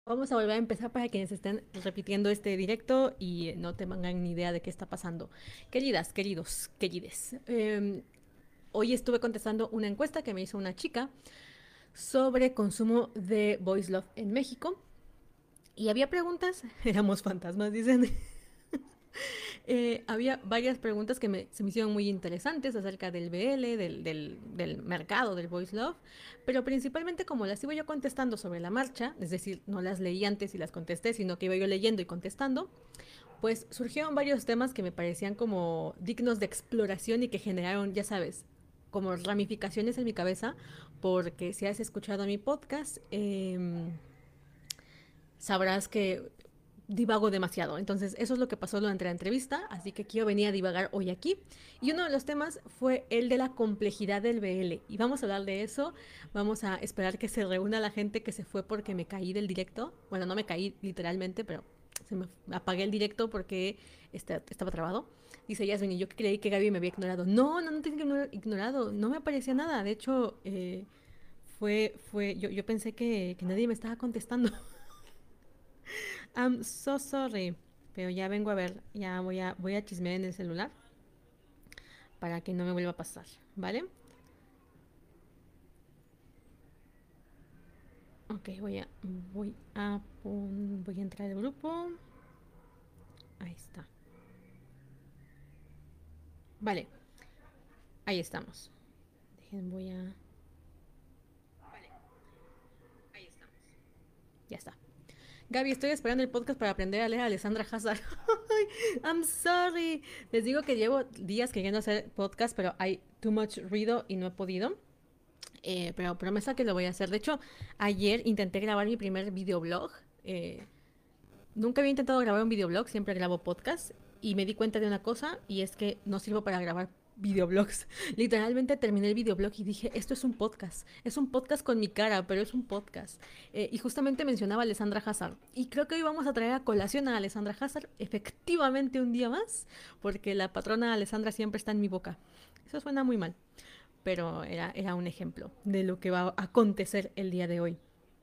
Vamos a volver a empezar para quienes estén repitiendo este directo y no tengan ni idea de qué está pasando. Queridas, queridos, querides, hoy estuve contestando una encuesta que me hizo una chica sobre consumo de Voice Love en México y había preguntas, éramos fantasmas, dicen. Había varias preguntas que se me hicieron muy interesantes acerca del BL, del mercado del Voice Love, pero principalmente como las iba yo contestando sobre la marcha, es decir, no las leí antes y las contesté, sino que iba yo leyendo y contestando, pues surgieron varios temas que me parecían como dignos de exploración y que generaron, ya sabes, como ramificaciones en mi cabeza, porque si has escuchado mi podcast, sabrás que divago demasiado. Entonces, eso es lo que pasó durante la entrevista, así que quiero venir a divagar hoy aquí. Y uno de los temas fue el de la complejidad del BL. Y vamos a hablar de eso. Vamos a esperar que se reúna la gente que se fue porque me caí del directo. Bueno, no me caí literalmente, pero apagué el directo porque estaba trabado. Dice Yasmin, y yo creí que Gaby me había ignorado. No, no, no te he ignorado. No me aparecía nada. De hecho, yo pensé que nadie me estaba contestando. I'm so sorry. Pero ya vengo a ver, ya voy a chismear en el celular para que no me vuelva a pasar, ¿vale? Ok, voy a entrar al grupo. Ahí está. Vale, ahí estamos. Dejen, Vale, ahí estamos. Ya está. Gaby, estoy esperando el podcast para aprender a leer a Alessandra Hazard. I'm sorry. Les digo que llevo días queriendo hacer podcast, pero hay too much ruido y no he podido. Pero promesa que lo voy a hacer. De hecho, ayer intenté grabar mi primer videoblog. Eh, Nunca había intentado grabar un videoblog, siempre grabo podcast. Y me di cuenta de una cosa, y es que no sirvo para grabar videoblogs. Literalmente terminé el videoblog y dije, esto es un podcast. Es un podcast con mi cara, pero es un podcast. Y justamente mencionaba a Alessandra Hazard. Y creo que hoy vamos a traer a colación a Alessandra Hazard, efectivamente un día más, porque la patrona Alessandra siempre está en mi boca. Eso suena muy mal, pero era un ejemplo de lo que va a acontecer el día de hoy.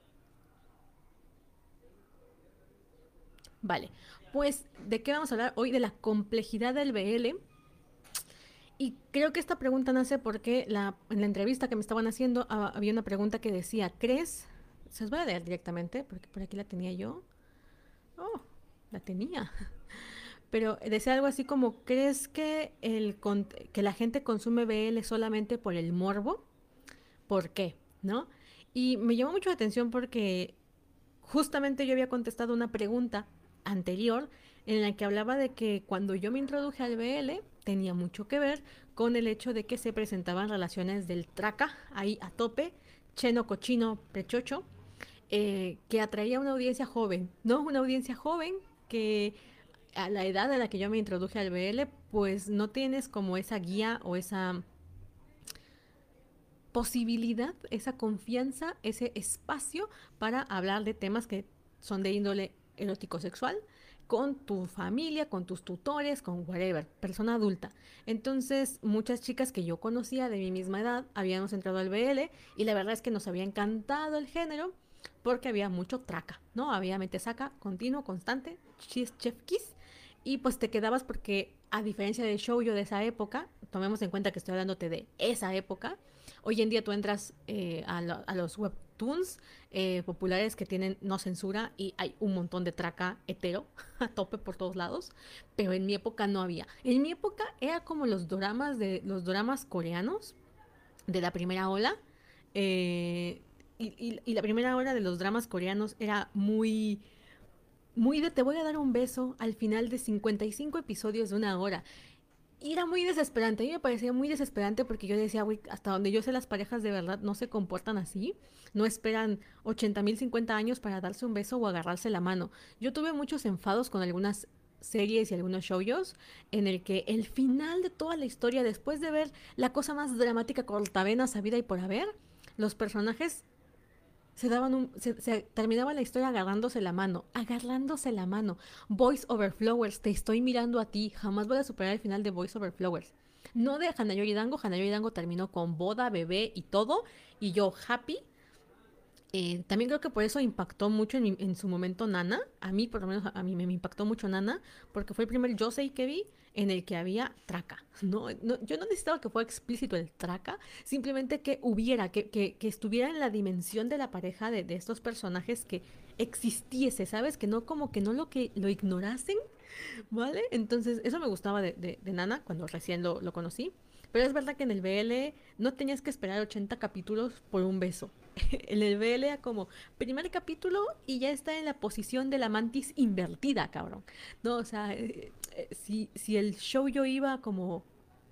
Vale, pues ¿de qué vamos a hablar hoy? De la complejidad del BL. Y creo que esta pregunta nace porque en la entrevista que me estaban haciendo había una pregunta que decía, ¿crees? Se os voy a leer directamente, porque por aquí la tenía yo. Oh, la tenía. Pero decía algo así como, ¿crees que, que la gente consume BL solamente por el morbo? ¿Por qué? ¿No? Y me llamó mucho la atención porque justamente yo había contestado una pregunta anterior en la que hablaba de que cuando yo me introduje al BL tenía mucho que ver con el hecho de que se presentaban relaciones del traca ahí a tope, cheno, cochino, prechocho, que atraía a una audiencia joven, ¿no? Una audiencia joven que a la edad en la que yo me introduje al BL, pues no tienes como esa guía o esa posibilidad, esa confianza, ese espacio para hablar de temas que son de índole erótico sexual con tu familia, con tus tutores, con whatever, persona adulta. Entonces, muchas chicas que yo conocía de mi misma edad habíamos entrado al BL y la verdad es que nos había encantado el género porque había mucho traca, ¿no? Había metesaca continuo, constante, chef kiss y pues te quedabas porque a diferencia del show yo de esa época, tomemos en cuenta que estoy hablándote de esa época, hoy en día tú entras a los webtoons populares que tienen no censura y hay un montón de traca hetero a tope por todos lados, pero en mi época no había. En mi época era como los dramas coreanos de la primera ola. Y la primera ola de los dramas coreanos era muy de te voy a dar un beso al final de 55 episodios de una hora. Y era muy desesperante, a mí me parecía muy desesperante porque yo decía, güey, hasta donde yo sé las parejas de verdad no se comportan así, no esperan 80.000, 50 años para darse un beso o agarrarse la mano. Yo tuve muchos enfados con algunas series y algunos shows en el que el final de toda la historia, después de ver la cosa más dramática cortavenas sabida y por haber, los personajes se terminaba la historia agarrándose la mano. Voice over Flowers, te estoy mirando a ti, jamás voy a superar el final de Voice over Flowers. No de Hanayori Dango terminó con boda, bebé y todo, y yo happy. También creo que por eso impactó mucho en su momento Nana. A mí, por lo menos, a mí me impactó mucho Nana, porque fue el primer Yosei que vi en el que había traca. Yo no necesitaba que fuera explícito el traca, simplemente que hubiera, que estuviera en la dimensión de la pareja de estos personajes, que existiese, ¿sabes? Que no como que no lo ignorasen, ¿vale? Entonces, eso me gustaba de Nana cuando recién lo conocí. Pero es verdad que en el BL no tenías que esperar 80 capítulos por un beso. En el BL era como primer capítulo y ya está en la posición de la mantis invertida, cabrón. No, o sea, si el show yo iba como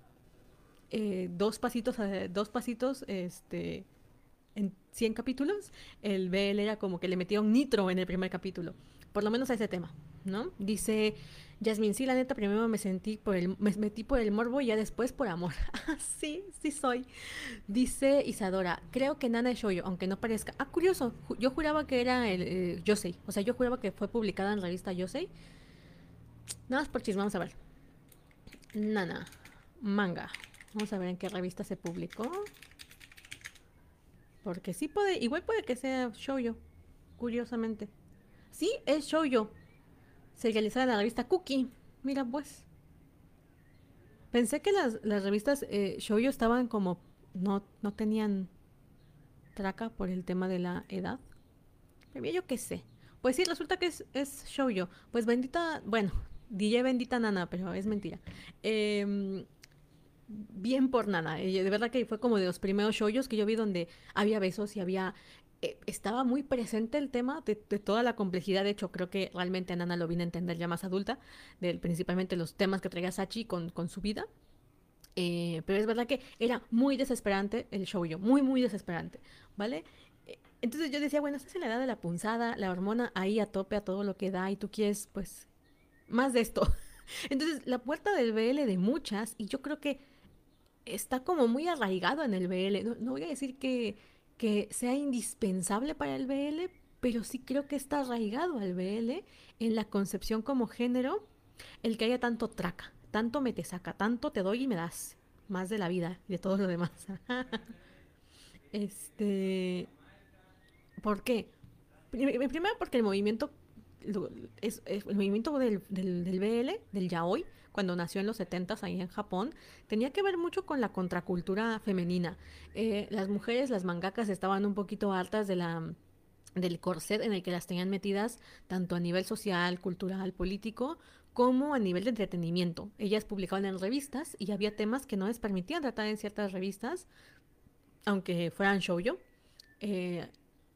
dos pasitos, en 100 capítulos, el BL era como que le metía un nitro en el primer capítulo. Por lo menos a ese tema, ¿no? Dice Jasmine, sí, la neta, primero me metí por el morbo y ya después por amor. Sí, sí soy. Dice Isadora, creo que Nana es Shoujo, aunque no parezca. Ah, curioso, yo juraba que era el Yosei. O sea, yo juraba que fue publicada en la revista Yosei. Nada más por chisme, vamos a ver. Nana, manga. Vamos a ver en qué revista se publicó. Porque sí puede, igual puede que sea Shoujo, curiosamente. Sí, es Shoujo. Serializada en la revista Cookie. Mira, pues. Pensé que las revistas Shoujo estaban como. No tenían traca por el tema de la edad. Pero yo qué sé. Pues sí, resulta que es shoujo. Pues bendita, bueno, DJ bendita Nana, pero es mentira. Eh, Bien por Nana. De verdad que fue como de los primeros shoujos que yo vi donde había besos y había... estaba muy presente el tema de toda la complejidad. De hecho, creo que realmente Nana lo vine a entender ya más adulta, principalmente los temas que traía Sachi con su vida. Pero es verdad que era muy desesperante el shoujo, muy, muy desesperante, ¿vale? Entonces yo decía, bueno, estás en la edad de la punzada, la hormona ahí a tope, a todo lo que da, y tú quieres, pues, más de esto. Entonces, la puerta del BL de muchas, y yo creo que está como muy arraigado en el BL. No voy a decir que sea indispensable para el BL, pero sí creo que está arraigado al BL en la concepción como género, el que haya tanto traca, tanto me te saca, tanto te doy y me das, más de la vida y de todo lo demás. este, ¿Por qué? Primero porque el movimiento es el movimiento del BL, del yaoi, cuando nació en los 70s ahí en Japón, tenía que ver mucho con la contracultura femenina. Las mujeres, las mangakas, estaban un poquito hartas del corset en el que las tenían metidas, tanto a nivel social, cultural, político, como a nivel de entretenimiento. Ellas publicaban en revistas y había temas que no les permitían tratar en ciertas revistas, aunque fueran shoujo. Eh,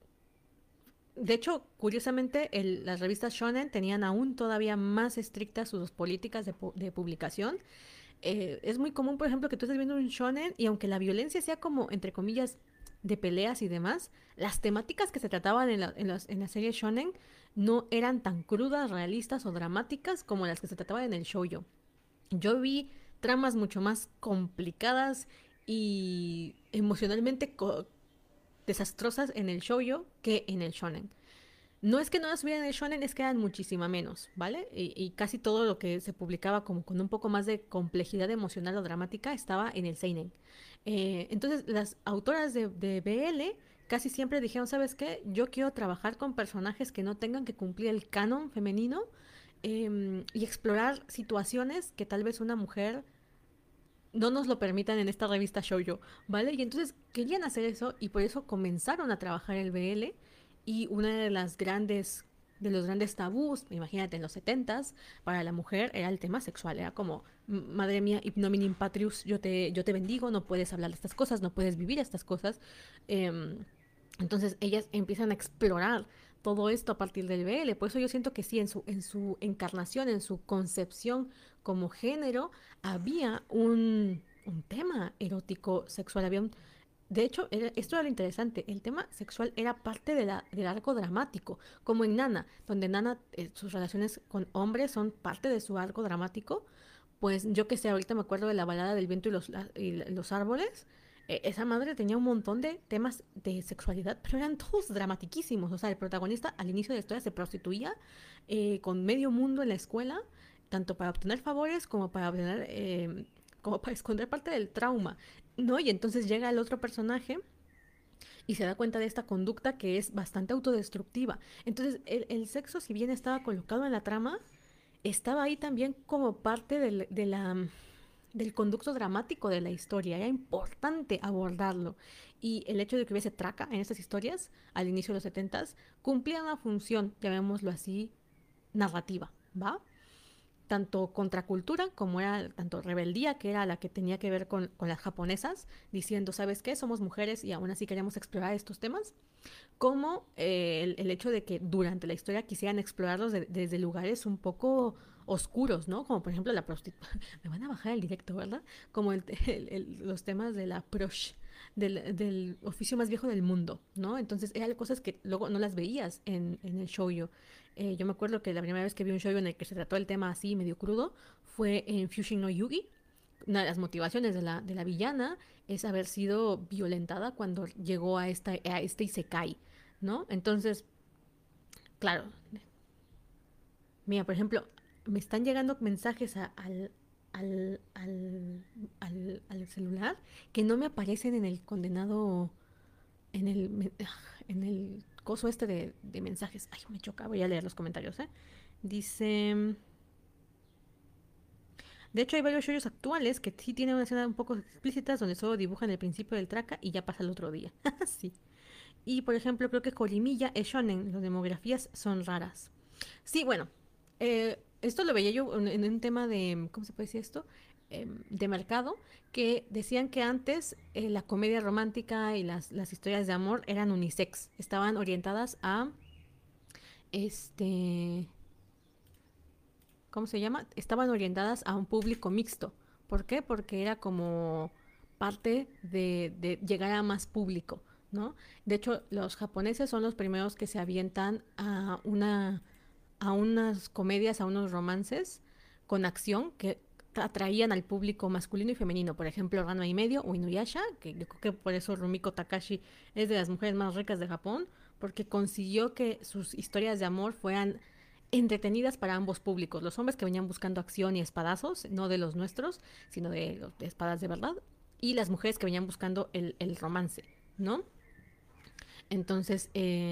de hecho, curiosamente, las revistas shonen tenían aún todavía más estrictas sus políticas de publicación. Es muy común, por ejemplo, que tú estés viendo un shonen y aunque la violencia sea como, entre comillas, de peleas y demás, las temáticas que se trataban en la serie shonen no eran tan crudas, realistas o dramáticas como las que se trataban en el shoujo. Yo vi tramas mucho más complicadas y emocionalmente desastrosas en el shoujo que en el shonen. No es que no las hubiera en el shonen, es que eran muchísima menos, ¿vale? Y casi todo lo que se publicaba como con un poco más de complejidad emocional o dramática estaba en el seinen. Entonces, las autoras de BL casi siempre dijeron, ¿sabes qué? Yo quiero trabajar con personajes que no tengan que cumplir el canon femenino, y explorar situaciones que tal vez una mujer no nos lo permitan en esta revista Shoujo, ¿vale? Y entonces querían hacer eso y por eso comenzaron a trabajar el BL, y una de los grandes tabús, imagínate, en los 70s, para la mujer era el tema sexual. Era como, madre mía, ignominim patrius, yo te bendigo, no puedes hablar de estas cosas, no puedes vivir estas cosas. Eh, entonces ellas empiezan a explorar todo esto a partir del BL. Por eso yo siento que sí, en su encarnación, en su concepción como género, había un tema erótico sexual. De hecho, esto era lo interesante. El tema sexual era parte del arco dramático, como en Nana, donde Nana, sus relaciones con hombres son parte de su arco dramático. Pues yo que sé, ahorita me acuerdo de la balada del viento y los árboles. Esa madre tenía un montón de temas de sexualidad, pero eran todos dramatiquísimos. O sea, el protagonista al inicio de la historia se prostituía, con medio mundo en la escuela, tanto para obtener favores como para obtener, como para esconder parte del trauma, ¿no? Y entonces llega el otro personaje y se da cuenta de esta conducta que es bastante autodestructiva. Entonces, el sexo, si bien estaba colocado en la trama, estaba ahí también como parte del conducto dramático de la historia. Era importante abordarlo. Y el hecho de que hubiese traca en estas historias, al inicio de los setentas, cumplía una función, llamémoslo así, narrativa, ¿va? Tanto contracultura como era tanto rebeldía, que era la que tenía que ver con las japonesas, diciendo, ¿sabes qué? Somos mujeres y aún así queremos explorar estos temas, como el hecho de que durante la historia quisieran explorarlos desde lugares un poco oscuros, ¿no? Como por ejemplo la prostitución. Me van a bajar el directo, ¿verdad? Como los temas de la prosh, del oficio más viejo del mundo, ¿no? Entonces eran cosas que luego no las veías en el shoujo. Yo me acuerdo que la primera vez que vi un shoujo en el que se trató el tema así medio crudo fue en Fushin no Yugi. Una de las motivaciones de la villana es haber sido violentada cuando llegó a este Isekai, ¿no? Entonces, claro, mira, por ejemplo, me están llegando mensajes al celular que no me aparecen en el condenado, en el coso este de mensajes. Ay, me choca, voy a leer los comentarios, ¿eh? Dice... De hecho, hay varios shows actuales que sí tienen una escena un poco explícitas donde solo dibujan el principio del traca y ya pasa el otro día. Sí. Y por ejemplo, creo que Jorimilla es shonen, las demografías son raras. Sí, bueno, esto lo veía yo en un tema de, ¿cómo se puede decir esto? De mercado, que decían que antes la comedia romántica y las historias de amor eran unisex, estaban orientadas a, este, ¿cómo se llama? Estaban orientadas a un público mixto. ¿Por qué? Porque era como parte de llegar a más público, ¿no? De hecho, los japoneses son los primeros que se avientan a unas comedias, a unos romances con acción que atraían al público masculino y femenino. Por ejemplo, Ranma y medio o Inuyasha, que yo creo que por eso Rumiko Takashi es de las mujeres más ricas de Japón, porque consiguió que sus historias de amor fueran entretenidas para ambos públicos. Los hombres que venían buscando acción y espadazos, no de los nuestros, sino de los de espadas de verdad, y las mujeres que venían buscando el romance, ¿no? Entonces,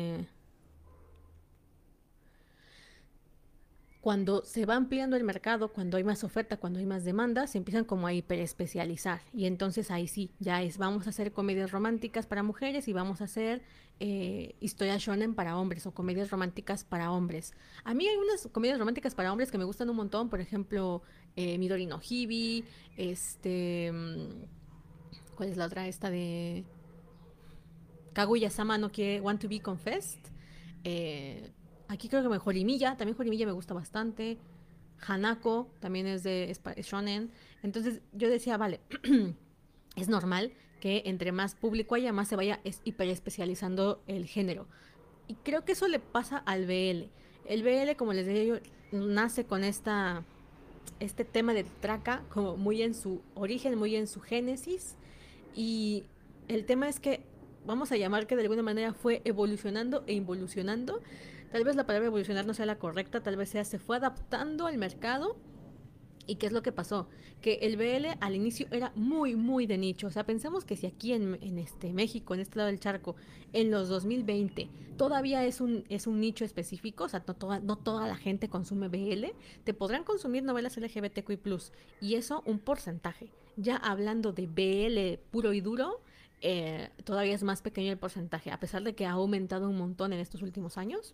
cuando se va ampliando el mercado, cuando hay más oferta, cuando hay más demanda, se empiezan como a hiperespecializar. Y entonces ahí sí, ya es, vamos a hacer comedias románticas para mujeres y vamos a hacer historias shonen para hombres o comedias románticas para hombres. A mí hay unas comedias románticas para hombres que me gustan un montón, por ejemplo, Midori no Hibi, ¿cuál es la otra? Esta de Kaguya-sama no quiere Want to be Confessed. Eh, Aquí creo que me Jorimilla, también Jorimilla me gusta bastante. Hanako también es de shonen. Entonces yo decía, vale, es normal que entre más público haya, más se vaya hiperespecializando el género. Y creo que eso le pasa al BL. El BL, como les decía yo, nace con este tema de traca como muy en su origen, muy en su génesis. Y el tema es que vamos a llamar que de alguna manera fue evolucionando e involucionando. Tal vez la palabra evolucionar no sea la correcta, tal vez sea se fue adaptando al mercado. ¿Y qué es lo que pasó? Que el BL al inicio era muy, muy de nicho. O sea, pensamos que si aquí en este México, en este lado del charco, en los 2020, todavía es un nicho específico, o sea, no toda la gente consume BL, te podrán consumir novelas LGBTQI+, y eso un porcentaje. Ya hablando de BL puro y duro, todavía es más pequeño el porcentaje, a pesar de que ha aumentado un montón en estos últimos años.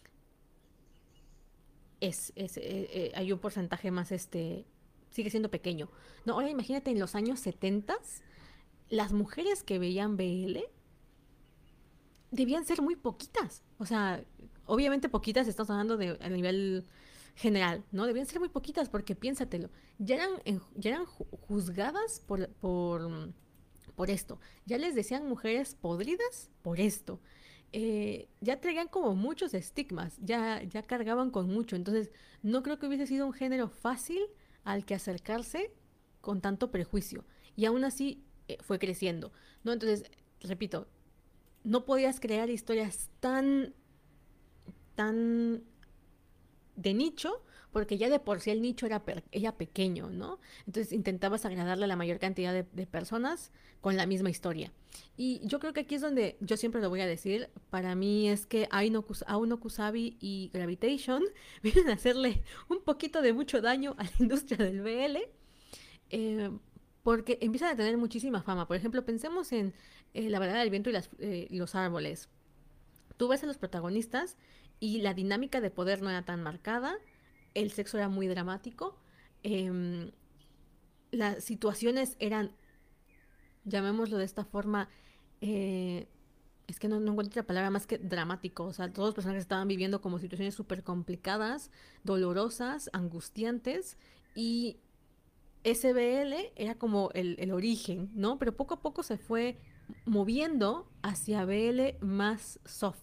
Hay un porcentaje más, sigue siendo pequeño. No, ahora imagínate en los años 70, las mujeres que veían BL debían ser muy poquitas. O sea, obviamente poquitas, estamos hablando de a nivel general, ¿no? Debían ser muy poquitas porque piénsatelo, ya eran juzgadas por esto. Ya les decían mujeres podridas por esto. Ya traían como muchos estigmas, ya cargaban con mucho. Entonces, no creo que hubiese sido un género fácil al que acercarse con tanto prejuicio. Y aún así fue creciendo, ¿no? Entonces, repito, no podías crear historias tan de nicho porque ya de por sí el nicho era pequeño, ¿no? Entonces intentabas agradarle a la mayor cantidad de personas con la misma historia. Y yo creo que aquí es donde yo siempre lo voy a decir, para mí es que Aono Kusabi y Gravitation vienen a hacerle un poquito de mucho daño a la industria del BL, eh, porque empiezan a tener muchísima fama. Por ejemplo, pensemos en La balada del viento y los árboles. Tú ves a los protagonistas y la dinámica de poder no era tan marcada, el sexo era muy dramático, eh, las situaciones eran, llamémoslo de esta forma, eh, es que no encuentro otra palabra más que dramático. O sea, todos los personajes estaban viviendo como situaciones súper complicadas, dolorosas, angustiantes, y SBL era como el origen, ¿no? Pero poco a poco se fue moviendo hacia BL más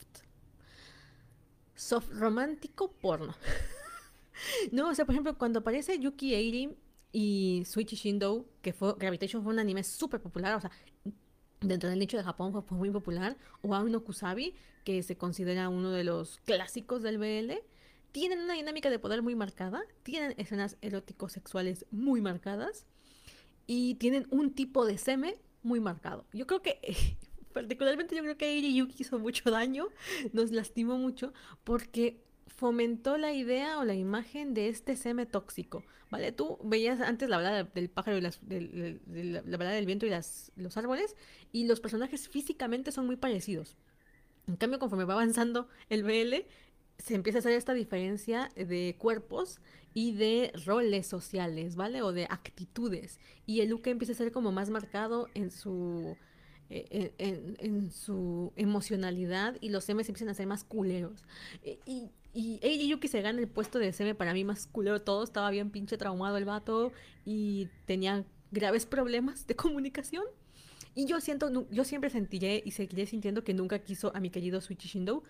soft romántico porno. No, o sea, por ejemplo, cuando aparece Yuki Eiri y Suichi Shindo, que fue Gravitation fue un anime súper popular, o sea, dentro del nicho de Japón fue muy popular, o Aoi no Kusabi, que se considera uno de los clásicos del BL, tienen una dinámica de poder muy marcada, tienen escenas eróticos sexuales muy marcadas y tienen un tipo de seme muy marcado. Yo creo que particularmente yo creo que Eiri Yuki hizo mucho daño, nos lastimó mucho porque fomentó la idea o la imagen de este seme tóxico, ¿vale? Tú veías antes la balada del pájaro y la balada del viento y los árboles, y los personajes físicamente son muy parecidos. En cambio, conforme va avanzando el BL, se empieza a hacer esta diferencia de cuerpos y de roles sociales, ¿vale? O de actitudes. Y el Luke empieza a ser como más marcado en su emocionalidad, y los M's empiezan a ser más culeros. Y Eiji Yuki se gana el puesto de SM para mí más culero todo. Estaba bien pinche traumado el vato y tenía graves problemas de comunicación. Y yo siempre sentiré y seguiré sintiendo que nunca quiso a mi querido Suichi Shindo.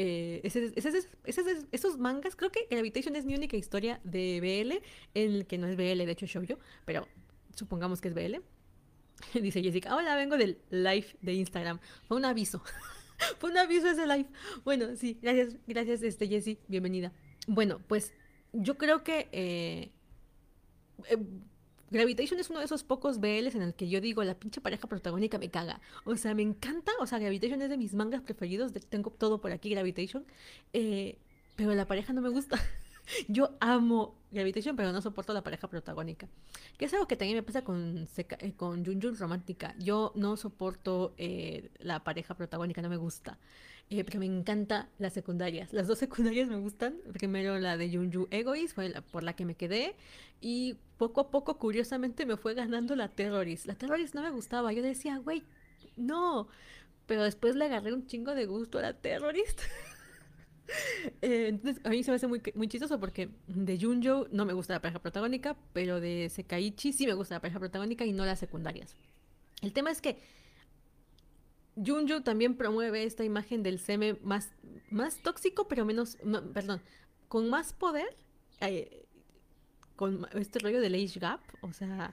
Esos mangas, creo que Gravitation es mi única historia de BL, en el que no es BL, de hecho es shoujo, pero supongamos que es BL. Dice Jessica, hola, vengo del live de Instagram. Fue un aviso, fue un aviso ese live. Bueno, sí, gracias, Jessie, bienvenida. Bueno, pues yo creo que eh, Gravitation es uno de esos pocos BLs en el que yo digo, la pinche pareja protagónica me caga. O sea, me encanta. O sea, Gravitation es de mis mangas preferidos. Tengo todo por aquí, Gravitation. eh, pero la pareja no me gusta. Yo amo Gravitation, pero no soporto la pareja protagónica. Que es algo que también me pasa con Junjun Romántica. Yo no soporto la pareja protagónica, no me gusta. Pero me encanta las secundarias. Las dos secundarias me gustan. Primero la de Junju Egoist, fue por la que me quedé. Y poco a poco, curiosamente, me fue ganando la Terrorist. La Terrorist no me gustaba. Yo decía, güey, no. Pero después le agarré un chingo de gusto a la Terrorist. Entonces, a mí se me hace muy chistoso porque de Junjo no me gusta la pareja protagónica, pero de Sekaiichi sí me gusta la pareja protagónica y no las secundarias. El tema es que Junjo también promueve esta imagen del seme más tóxico, pero menos, perdón, con más poder, eh, con este rollo del age gap. O sea,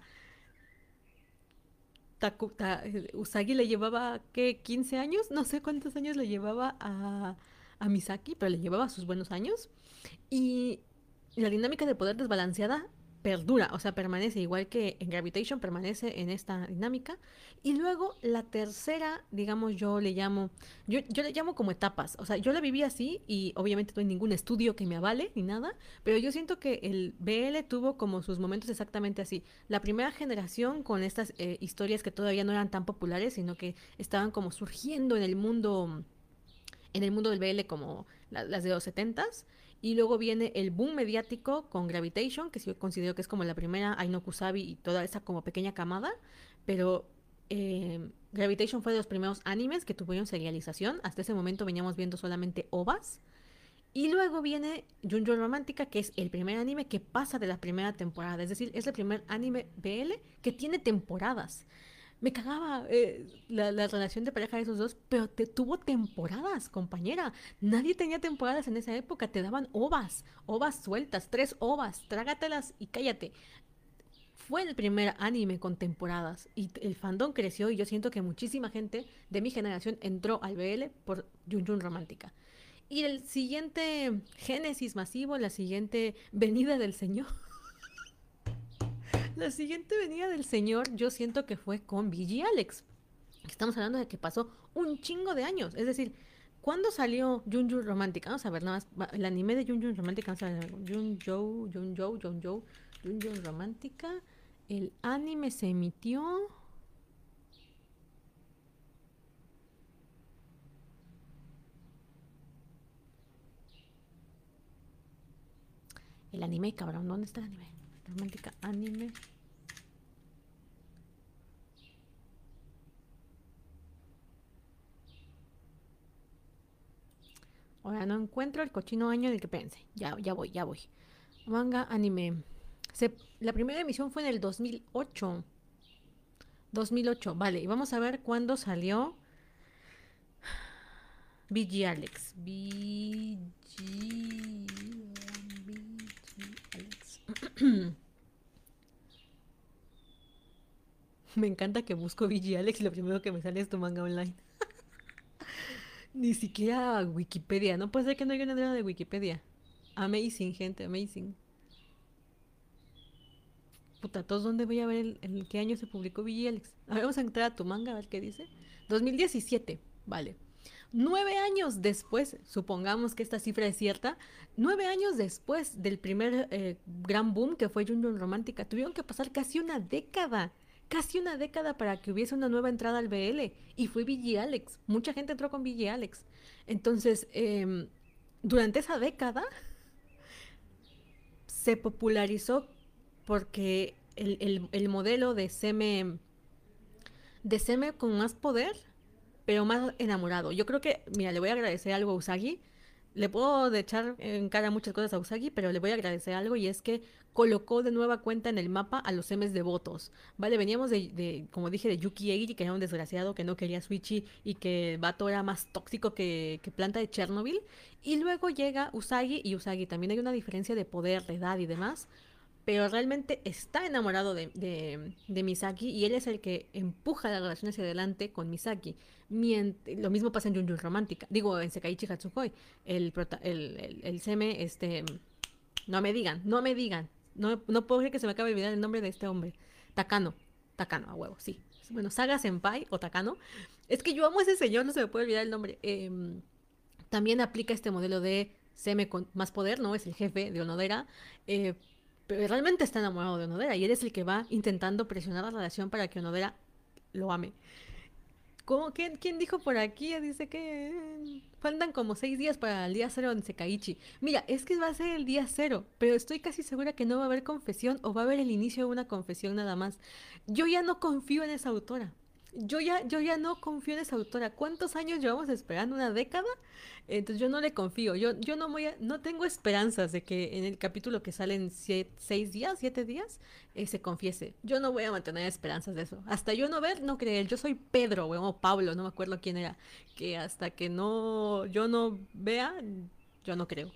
Usagi le llevaba, ¿qué? ¿15 años? No sé cuántos años le llevaba a Misaki, pero le llevaba sus buenos años. Y la dinámica de poder desbalanceada perdura, o sea, permanece igual que en Gravitation, permanece en esta dinámica. Y luego la tercera, digamos, yo le llamo como etapas. O sea, yo la viví así y obviamente no hay ningún estudio que me avale ni nada, pero yo siento que el BL tuvo como sus momentos exactamente así. La primera generación con estas historias que todavía no eran tan populares, sino que estaban como surgiendo en el mundo del BL como las de los setentas. Y luego viene el boom mediático con Gravitation, que sí considero que es como la primera Aino Kusabi y toda esa como pequeña camada. Pero Gravitation fue de los primeros animes que tuvieron serialización. Hasta ese momento veníamos viendo solamente OVAs. Y luego viene Junjo Romántica, que es el primer anime que pasa de la primera temporada. Es decir, es el primer anime BL que tiene temporadas. Me cagaba la relación de pareja de esos dos, pero tuvo temporadas, compañera. Nadie tenía temporadas en esa época. Te daban ovas sueltas, 3 ovas, trágatelas y cállate. Fue el primer anime con temporadas y el fandom creció, y yo siento que muchísima gente de mi generación entró al BL por Junjun Romántica. Y el siguiente génesis masivo, la siguiente venida del Señor, la siguiente venida del Señor, yo siento que fue con VG Alex. Estamos hablando de que pasó un chingo de años. Es decir, ¿cuándo salió Junjun Romantic? Vamos a ver nada más. El anime de Junjun Romantic. Vamos a ver. Junjun Romántica. El anime se emitió. El anime, cabrón. ¿Dónde está el anime? Romántica, anime. Ahora no encuentro el cochino año del que pense. Ya voy. Manga, anime. La primera emisión fue en el 2008. 2008, vale. Y vamos a ver cuándo salió BG Alex. Alex. Me encanta que busco BG Alex y lo primero que me sale es tu manga online. Ni siquiera Wikipedia. No puede ser que no haya nada de Wikipedia. Amazing, gente, amazing. Puta, ¿todos dónde voy a ver el qué año se publicó BG Alex? A ver, vamos a entrar a tu manga a ver qué dice. 2017, vale. 9 años después, supongamos que esta cifra es cierta, 9 años después del primer gran boom que fue Junjun Romántica, tuvieron que pasar casi una década para que hubiese una nueva entrada al BL, y fue VG Alex. Mucha gente entró con VG Alex. Entonces, durante esa década se popularizó porque el modelo de Seme con más poder pero más enamorado. Yo creo que, mira, le voy a agradecer algo a Usagi. Le puedo echar en cara muchas cosas a Usagi, pero le voy a agradecer algo y es que colocó de nueva cuenta en el mapa a los M's devotos. Vale, veníamos como dije, de Yuki Eiri, que era un desgraciado que no quería Switchy y que el vato era más tóxico que planta de Chernobyl. Y luego llega Usagi y Usagi también hay una diferencia de poder, de edad y demás, pero realmente está enamorado de Misaki y él es el que empuja la relación hacia adelante con Misaki. Lo mismo pasa en Junjun Romántica, digo, en Sekaiichi Hatsukoi, el Seme, no me digan, no puedo creer que se me acabe de olvidar el nombre de este hombre, Takano, Takano, a huevo, sí. Bueno, Saga Senpai o Takano, es que yo amo a ese señor, no se me puede olvidar el nombre. También aplica este modelo de Seme con más poder, ¿no? Es el jefe de Onodera, eh, pero realmente está enamorado de Onodera y él es el que va intentando presionar la relación para que Onodera lo ame. ¿Quién dijo por aquí? Dice que faltan como 6 días para el día cero en Sekaiichi. Mira, es que va a ser el día cero, pero estoy casi segura que no va a haber confesión o va a haber el inicio de una confesión nada más. Yo ya no confío en esa autora. Yo ya no confío en esa autora. ¿Cuántos años llevamos esperando? ¿Una década? Entonces yo no le confío. Yo no tengo esperanzas de que en el capítulo que sale en 6 días, 7 días, se confiese. Yo no voy a mantener esperanzas de eso. Hasta yo no ver, no creer. Yo soy Pedro, o Pablo, no me acuerdo quién era. Que hasta que yo no vea, yo no creo.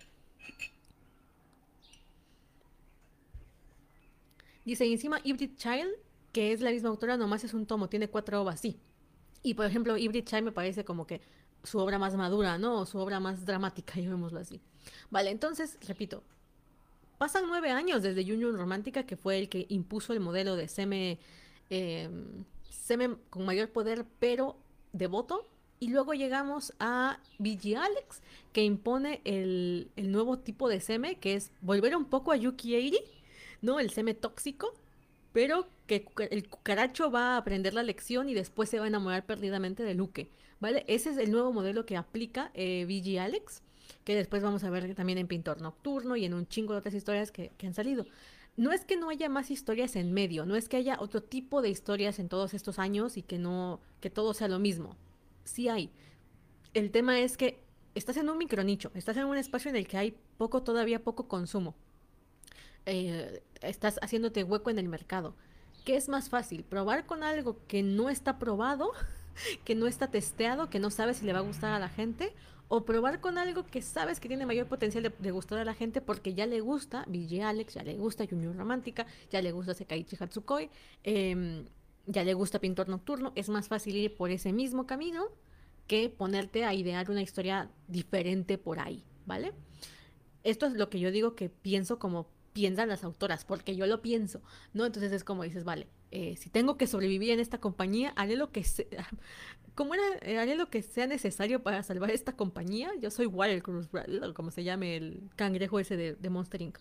Dice, y encima Hybrid Child, que es la misma autora, nomás es un tomo, tiene 4 ovas, sí. Y por ejemplo, Hybrid Child me parece como que su obra más madura, ¿no? O su obra más dramática, llamémoslo así. Vale, entonces, repito, pasan 9 años desde Junjun Romántica, que fue el que impuso el modelo de eh, Seme con mayor poder, pero devoto. Y luego llegamos a VG Alex, que impone el nuevo tipo de Seme, que es volver un poco a Yuki Eiri, ¿no? El Seme tóxico, pero que el cucaracho va a aprender la lección y después se va a enamorar perdidamente de Luke, ¿vale? Ese es el nuevo modelo que aplica VG Alex, que después vamos a ver también en Pintor Nocturno y en un chingo de otras historias que han salido. No es que no haya más historias en medio, no es que haya otro tipo de historias en todos estos años y que todo sea lo mismo. Sí hay. El tema es que estás en un micronicho, estás en un espacio en el que hay todavía poco consumo. Estás haciéndote hueco en el mercado. ¿Qué es más fácil? ¿Probar con algo que no está probado, que no está testeado, que no sabes si le va a gustar a la gente? ¿O probar con algo que sabes que tiene mayor potencial de gustar a la gente porque ya le gusta VG Alex, ya le gusta Junior Romántica, ya le gusta Sekaiichi Hatsukoi, ya le gusta Pintor Nocturno? Es más fácil ir por ese mismo camino que ponerte a idear una historia diferente por ahí, ¿vale? Esto es lo que yo digo que pienso como piensan las autoras, porque yo lo pienso, ¿no? Entonces es como dices, vale, si tengo que sobrevivir en esta compañía, haré lo que sea, como era, haré lo que sea necesario para salvar esta compañía. Yo soy Watercruz, o como se llame el cangrejo ese de Monster Inc.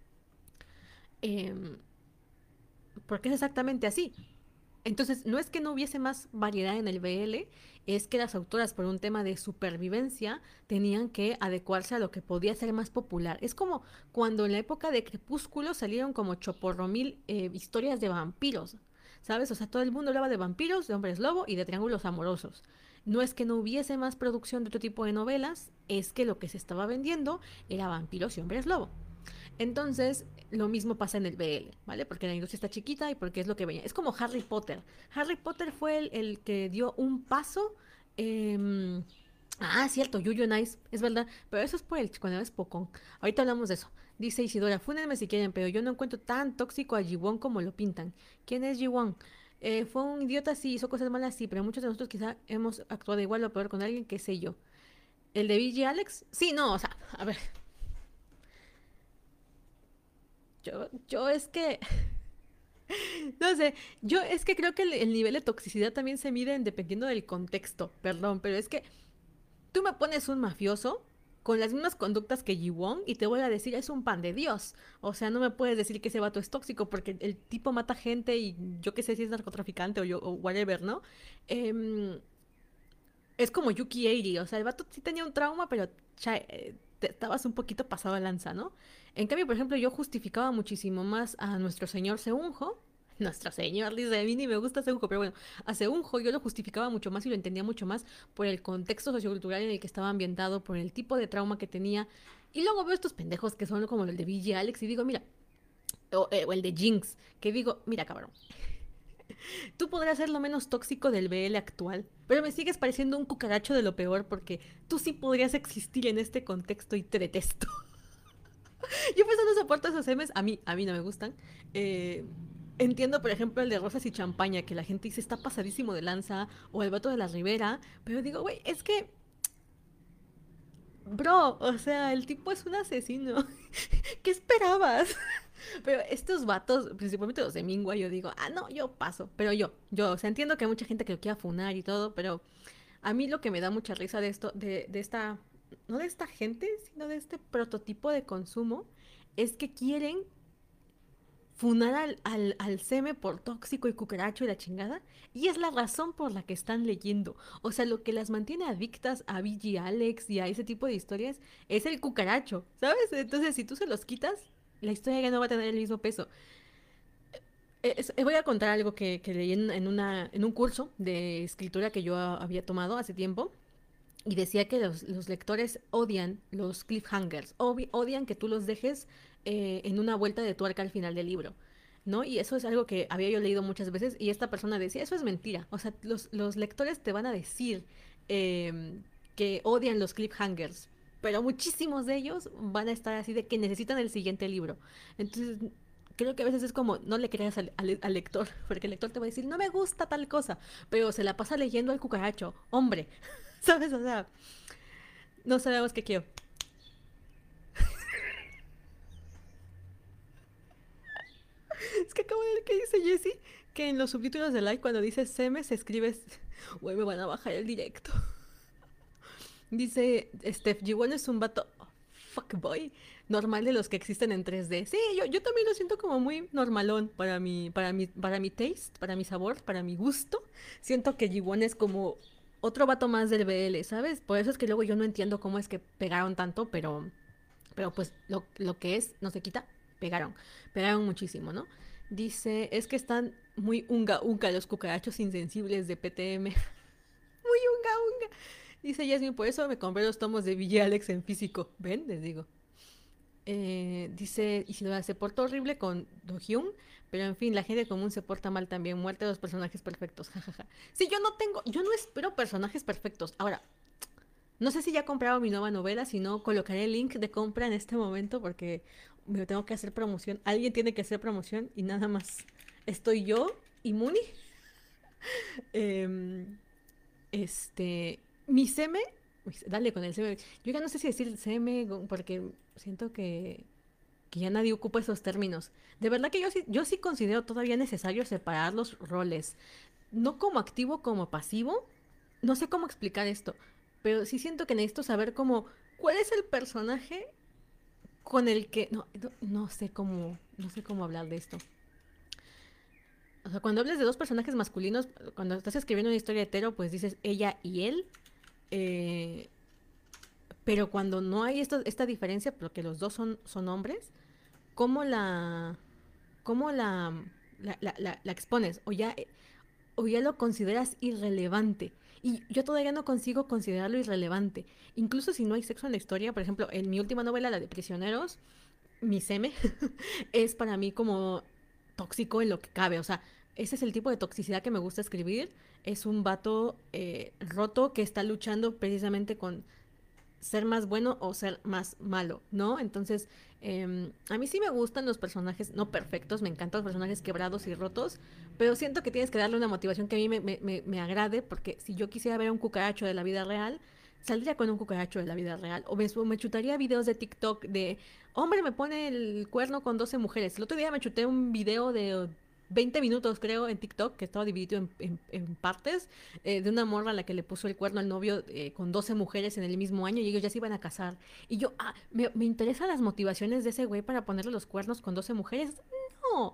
Em, porque es exactamente así. Entonces, no es que no hubiese más variedad en el BL, es que las autoras, por un tema de supervivencia, tenían que adecuarse a lo que podía ser más popular. Es como cuando en la época de Crepúsculo salieron como choporromil historias de vampiros, ¿sabes? O sea, todo el mundo hablaba de vampiros, de hombres lobo y de triángulos amorosos. No es que no hubiese más producción de otro tipo de novelas, es que lo que se estaba vendiendo era vampiros y hombres lobo. Entonces, lo mismo pasa en el BL, ¿vale? Porque la industria está chiquita y porque es lo que venía. Es como Harry Potter. Harry Potter fue el que dio un paso. Cierto, Yuyu Nice, es verdad. Pero eso es por el cuando es Pocón. Ahorita hablamos de eso. Dice Isidora, fúnenme si quieren, pero yo no encuentro tan tóxico a Jiwon como lo pintan. ¿Quién es Jiwon? Fue un idiota, sí, hizo cosas malas, sí, pero muchos de nosotros quizá hemos actuado igual o peor con alguien, qué sé yo. ¿El de BG Alex? Sí, no, o sea, a ver, yo es que no sé, yo es que creo que el nivel de toxicidad también se mide dependiendo del contexto, perdón, pero es que tú me pones un mafioso con las mismas conductas que Ji-Won y te voy a decir, es un pan de Dios. O sea, no me puedes decir que ese vato es tóxico porque el tipo mata gente y yo qué sé si es narcotraficante o whatever, ¿no? Em, es como Yuki Eiri, o sea, el vato sí tenía un trauma, pero estabas un poquito pasado de lanza, ¿no? En cambio, por ejemplo, yo justificaba muchísimo más a nuestro señor Seunjo. Nuestro señor, dice, a mí ni me gusta Seunjo, pero bueno, a Seunjo yo lo justificaba mucho más y lo entendía mucho más por el contexto sociocultural en el que estaba ambientado, por el tipo de trauma que tenía. Y luego veo estos pendejos que son como el de VG Alex y digo, mira, o el de Jinx, que digo, mira, cabrón, tú podrás ser lo menos tóxico del BL actual, pero me sigues pareciendo un cucaracho de lo peor porque tú sí podrías existir en este contexto y te detesto. Yo pues no soporto esos memes, a mí no me gustan. Eh, Entiendo, por ejemplo, el de Rosas y Champaña, que la gente dice está pasadísimo de lanza, o el vato de la Ribera, pero digo, güey, es que, bro, o sea, el tipo es un asesino. ¿Qué esperabas? Pero estos vatos, principalmente los de Mingua, yo digo, no, yo paso. Pero o sea, entiendo que hay mucha gente que lo quiera funar y todo, pero a mí lo que me da mucha risa de esto, de esta, no de esta gente, sino de este prototipo de consumo, es que quieren funar al Seme por tóxico y cucaracho y la chingada, y es la razón por la que están leyendo. O sea, lo que las mantiene adictas a BG Alex y a ese tipo de historias es el cucaracho, ¿sabes? Entonces, si tú se los quitas, la historia ya no va a tener el mismo peso. Voy a contar algo que leí en un curso de escritura que yo había tomado hace tiempo. Y decía que los lectores odian los cliffhangers, odian que tú los dejes en una vuelta de tuerca al final del libro, ¿no? Y eso es algo que había yo leído muchas veces y esta persona decía, eso es mentira. O sea, los lectores te van a decir que odian los cliffhangers, pero muchísimos de ellos van a estar así de que necesitan el siguiente libro. Entonces, creo que a veces es como, no le creas al lector, porque el lector te va a decir, no me gusta tal cosa, pero se la pasa leyendo al cucaracho, hombre. ¿Sabes? O sea, no sabemos qué quiero. Es que acabo de ver que dice Jessie que en los subtítulos de Like cuando dice Seme se escribe, güey, me van a bajar el directo. Dice Steph G1 es un vato fuckboy normal de los que existen en 3D. Sí, yo también lo siento como muy normalón para mi taste, para mi sabor, para mi gusto. Siento que G1 es como otro vato más del BL, ¿sabes? Por eso es que luego yo no entiendo cómo es que pegaron tanto, pero pues lo que es no se quita, pegaron muchísimo, ¿no? Dice, es que están muy unga unga los cucarachos insensibles de PTM. Muy unga unga. Dice Jasmine, por eso me compré los tomos de Villa Alex en físico. ¿Ven? Les digo. Dice Isidora, se portó horrible con Do Hyun, pero en fin, la gente común se porta mal también. Muerte de los personajes perfectos, jajaja. Sí, yo no espero personajes perfectos. Ahora, no sé si ya he comprado mi nueva novela, si no, colocaré el link de compra en este momento porque me tengo que hacer promoción. Alguien tiene que hacer promoción y nada más. Estoy yo y Muni. Em, este, Mi seme, uy, dale con el seme. Yo ya no sé si decir seme porque siento que ya nadie ocupa esos términos. De verdad que yo sí considero todavía necesario separar los roles, no como activo, como pasivo. No sé cómo explicar esto, pero sí siento que necesito saber cómo, cuál es el personaje con el que, no sé cómo hablar de esto. O sea, cuando hables de dos personajes masculinos, cuando estás escribiendo una historia hetero, pues dices ella y él. eh, pero cuando no hay esta diferencia, porque los dos son hombres, ¿cómo cómo la expones? O ya lo consideras irrelevante. Y yo todavía no consigo considerarlo irrelevante. Incluso si no hay sexo en la historia, por ejemplo, en mi última novela, la de Prisioneros, mi seme es para mí como tóxico en lo que cabe. O sea, ese es el tipo de toxicidad que me gusta escribir. Es un vato roto que está luchando precisamente con ser más bueno o ser más malo, ¿no? Entonces, a mí sí me gustan los personajes no perfectos, me encantan los personajes quebrados y rotos, pero siento que tienes que darle una motivación que a mí me agrade, porque si yo quisiera ver un cucaracho de la vida real, saldría con un cucaracho de la vida real, o me chutaría videos de TikTok de, hombre, me pone el cuerno con 12 mujeres. El otro día me chuté un video de 20 minutos, creo, en TikTok, que estaba dividido en partes, de una morra a la que le puso el cuerno al novio con 12 mujeres en el mismo año y ellos ya se iban a casar. Y yo, me interesan las motivaciones de ese güey para ponerle los cuernos con 12 mujeres. No,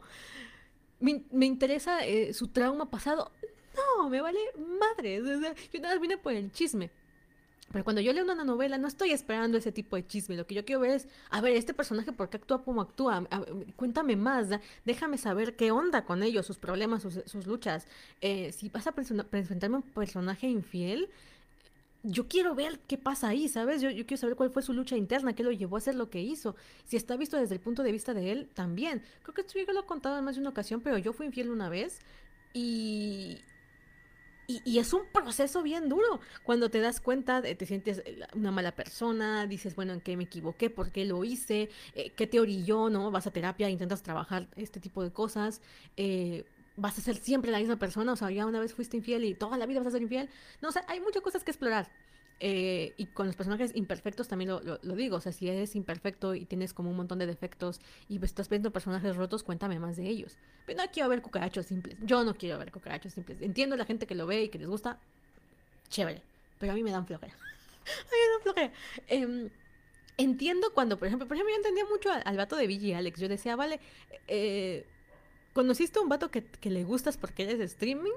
me interesa su trauma pasado. No, me vale madre. O sea, yo nada más vine por el chisme. Pero cuando yo leo una novela, no estoy esperando ese tipo de chisme. Lo que yo quiero ver es, a ver, este personaje, ¿por qué actúa como actúa? Cuéntame más, déjame saber qué onda con ellos, sus problemas, sus luchas. Si vas a presentarme un personaje infiel, yo quiero ver qué pasa ahí, ¿sabes? Yo quiero saber cuál fue su lucha interna, qué lo llevó a hacer lo que hizo. Si está visto desde el punto de vista de él, también. Creo que esto yo lo he contado en más de una ocasión, pero yo fui infiel una vez y, y es un proceso bien duro. Cuando te das cuenta, te sientes una mala persona, dices, bueno, ¿en qué me equivoqué? ¿Por qué lo hice? ¿Qué te orilló? ¿No? Vas a terapia, intentas trabajar este tipo de cosas. ¿Vas a ser siempre la misma persona? O sea, ya una vez fuiste infiel y toda la vida vas a ser infiel. No, o sea, hay muchas cosas que explorar. Y con los personajes imperfectos también lo digo. O sea, si eres imperfecto y tienes como un montón de defectos y pues estás viendo personajes rotos, cuéntame más de ellos. Pero no quiero ver cucarachos simples. Yo no quiero ver cucarachos simples. Entiendo la gente que lo ve y que les gusta. Chévere. Pero a mí me dan flojera. A mí me dan flojera. Entiendo cuando, por ejemplo, yo entendía mucho al vato de Billy Alex. Yo decía, vale, eh, conociste a un vato que le gustas porque eres de streaming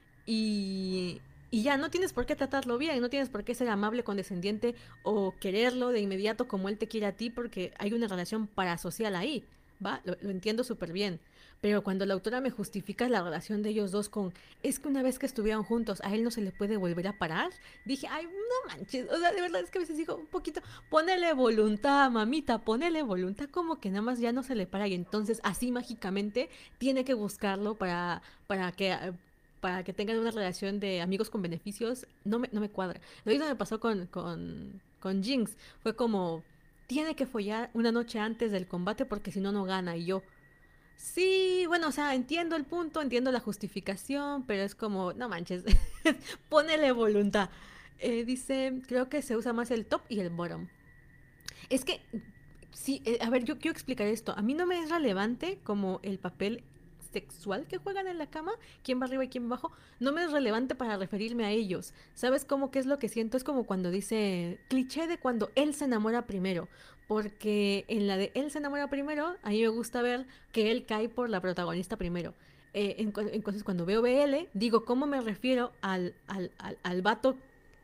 y, y ya no tienes por qué tratarlo bien, no tienes por qué ser amable, condescendiente o quererlo de inmediato como él te quiere a ti porque hay una relación parasocial ahí, ¿va? Lo entiendo súper bien. Pero cuando la autora me justifica la relación de ellos dos con, es que una vez que estuvieron juntos, a él no se le puede volver a parar, dije, ay, no manches, o sea, de verdad es que a veces digo un poquito, ponele voluntad, mamita, ponele voluntad, como que nada más ya no se le para y entonces así mágicamente tiene que buscarlo para que para que tengan una relación de amigos con beneficios, no me cuadra. Lo mismo me pasó con Jinx. Fue como, tiene que follar una noche antes del combate porque si no, no gana. Y yo, sí, bueno, o sea, entiendo el punto, entiendo la justificación, pero es como, no manches, ponele voluntad. Dice, creo que se usa más el top y el bottom. Es que, sí, a ver, yo quiero explicar esto. A mí no me es relevante como el papel sexual que juegan en la cama, quién va arriba y quién va abajo, no me es relevante para referirme a ellos. ¿Sabes cómo qué es lo que siento? Es como cuando dice cliché de cuando él se enamora primero, porque en la de él se enamora primero, a mí me gusta ver que él cae por la protagonista primero. Entonces cuando veo BL, digo, ¿cómo me refiero al vato,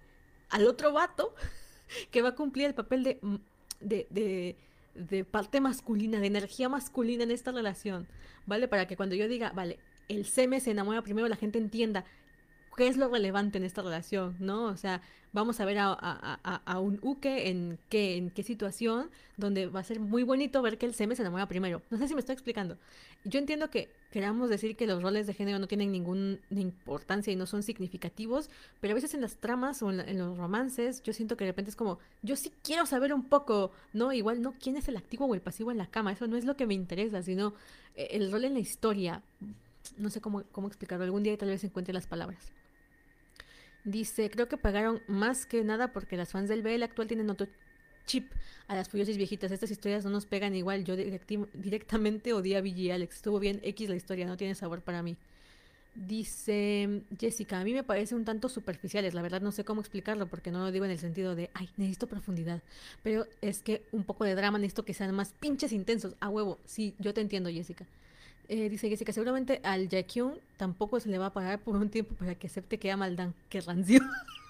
al otro vato que va a cumplir el papel de, de, de parte masculina, de energía masculina en esta relación, ¿vale? Para que cuando yo diga, vale, el seme se enamora primero, la gente entienda qué es lo relevante en esta relación, ¿no? O sea, vamos a ver a un Uke en qué situación, donde va a ser muy bonito ver que el Seme se enamora primero. No sé si me estoy explicando. Yo entiendo que queramos decir que los roles de género no tienen ninguna importancia y no son significativos, pero a veces en las tramas o en los romances, yo siento que de repente es como, yo sí quiero saber un poco, ¿no? Igual no quién es el activo o el pasivo en la cama, eso no es lo que me interesa, sino el rol en la historia. No sé cómo explicarlo, algún día tal vez encuentre las palabras. Dice, creo que pagaron más que nada porque las fans del BL actual tienen otro chip a las furiosas viejitas. Estas historias no nos pegan igual. Yo directamente odié a VG Alex. Estuvo bien X la historia, no tiene sabor para mí. Dice Jessica, a mí me parece un tanto superficiales, la verdad no sé cómo explicarlo porque no lo digo en el sentido de, ay, necesito profundidad, pero es que un poco de drama necesito que sean más pinches intensos, a huevo, sí, yo te entiendo Jessica. Dice Jessica, seguramente al Jaekyung tampoco se le va a pagar por un tiempo para que acepte que ama al Dan, que rancio.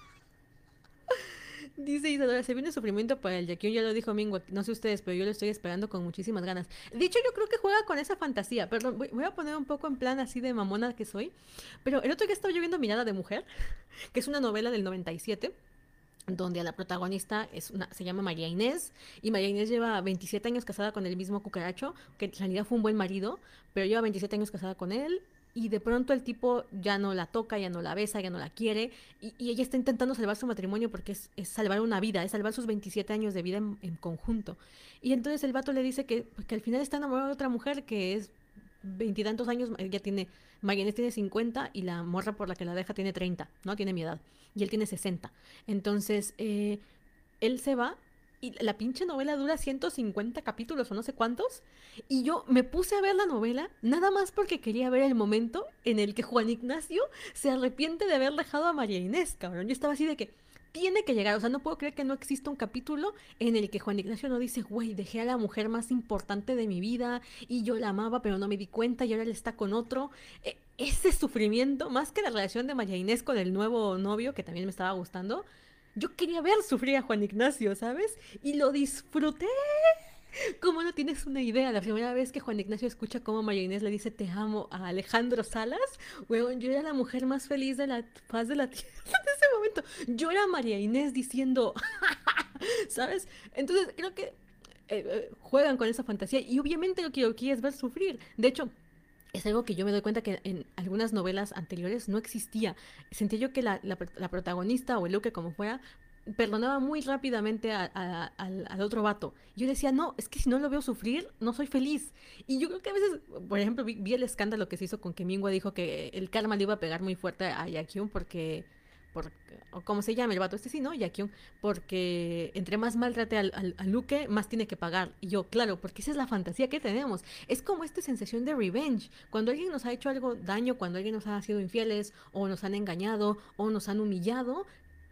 Dice Isadora, se viene sufrimiento para el Jaekyung, ya lo dijo Mingo, no sé ustedes, pero yo lo estoy esperando con muchísimas ganas. De hecho, yo creo que juega con esa fantasía, perdón, voy a poner un poco en plan así de mamona que soy, pero el otro día estaba yo viendo Mirada de Mujer, que es una novela del 97, donde a la protagonista se llama María Inés, y María Inés lleva 27 años casada con el mismo cucaracho, que en realidad fue un buen marido, pero lleva 27 años casada con él, y de pronto el tipo ya no la toca, ya no la besa, ya no la quiere, y ella está intentando salvar su matrimonio porque es salvar una vida, es salvar sus 27 años de vida en conjunto. Y entonces el vato le dice que al final está enamorado de otra mujer que es veintitantos años, ella tiene, María tiene 50 y la morra por la que la deja tiene 30, ¿no? Tiene mi edad. Y él tiene 60. Entonces, él se va y la pinche novela dura 150 capítulos o no sé cuántos. Y yo me puse a ver la novela nada más porque quería ver el momento en el que Juan Ignacio se arrepiente de haber dejado a María Inés, cabrón. Yo estaba así de que tiene que llegar, o sea, no puedo creer que no exista un capítulo en el que Juan Ignacio no dice, güey, dejé a la mujer más importante de mi vida y yo la amaba, pero no me di cuenta y ahora él está con otro. Ese sufrimiento, más que la relación de María Inés con el nuevo novio, que también me estaba gustando, yo quería ver sufrir a Juan Ignacio, ¿sabes? Y lo disfruté. Como no tienes una idea, la primera vez que Juan Ignacio escucha cómo María Inés le dice te amo a Alejandro Salas, weón, yo era la mujer más feliz de la paz de la tierra en ese momento. Yo era María Inés diciendo, ¿sabes? Entonces creo que juegan con esa fantasía y obviamente lo que yo quiero es ver sufrir. De hecho, es algo que yo me doy cuenta que en algunas novelas anteriores no existía. Sentí yo que la protagonista o el Luque, como fuera, perdonaba muy rápidamente al otro vato. Yo decía, no, es que si no lo veo sufrir, no soy feliz. Y yo creo que a veces, por ejemplo, vi el escándalo que se hizo con que Mingua dijo que el karma le iba a pegar muy fuerte a Yakyun porque por, o como se llama el vato, este sí, ¿no? Yakyun, porque entre más maltrate al Luke, más tiene que pagar. Y yo, claro, porque esa es la fantasía que tenemos. Es como esta sensación de revenge. Cuando alguien nos ha hecho algo daño, cuando alguien nos ha sido infieles, o nos han engañado, o nos han humillado,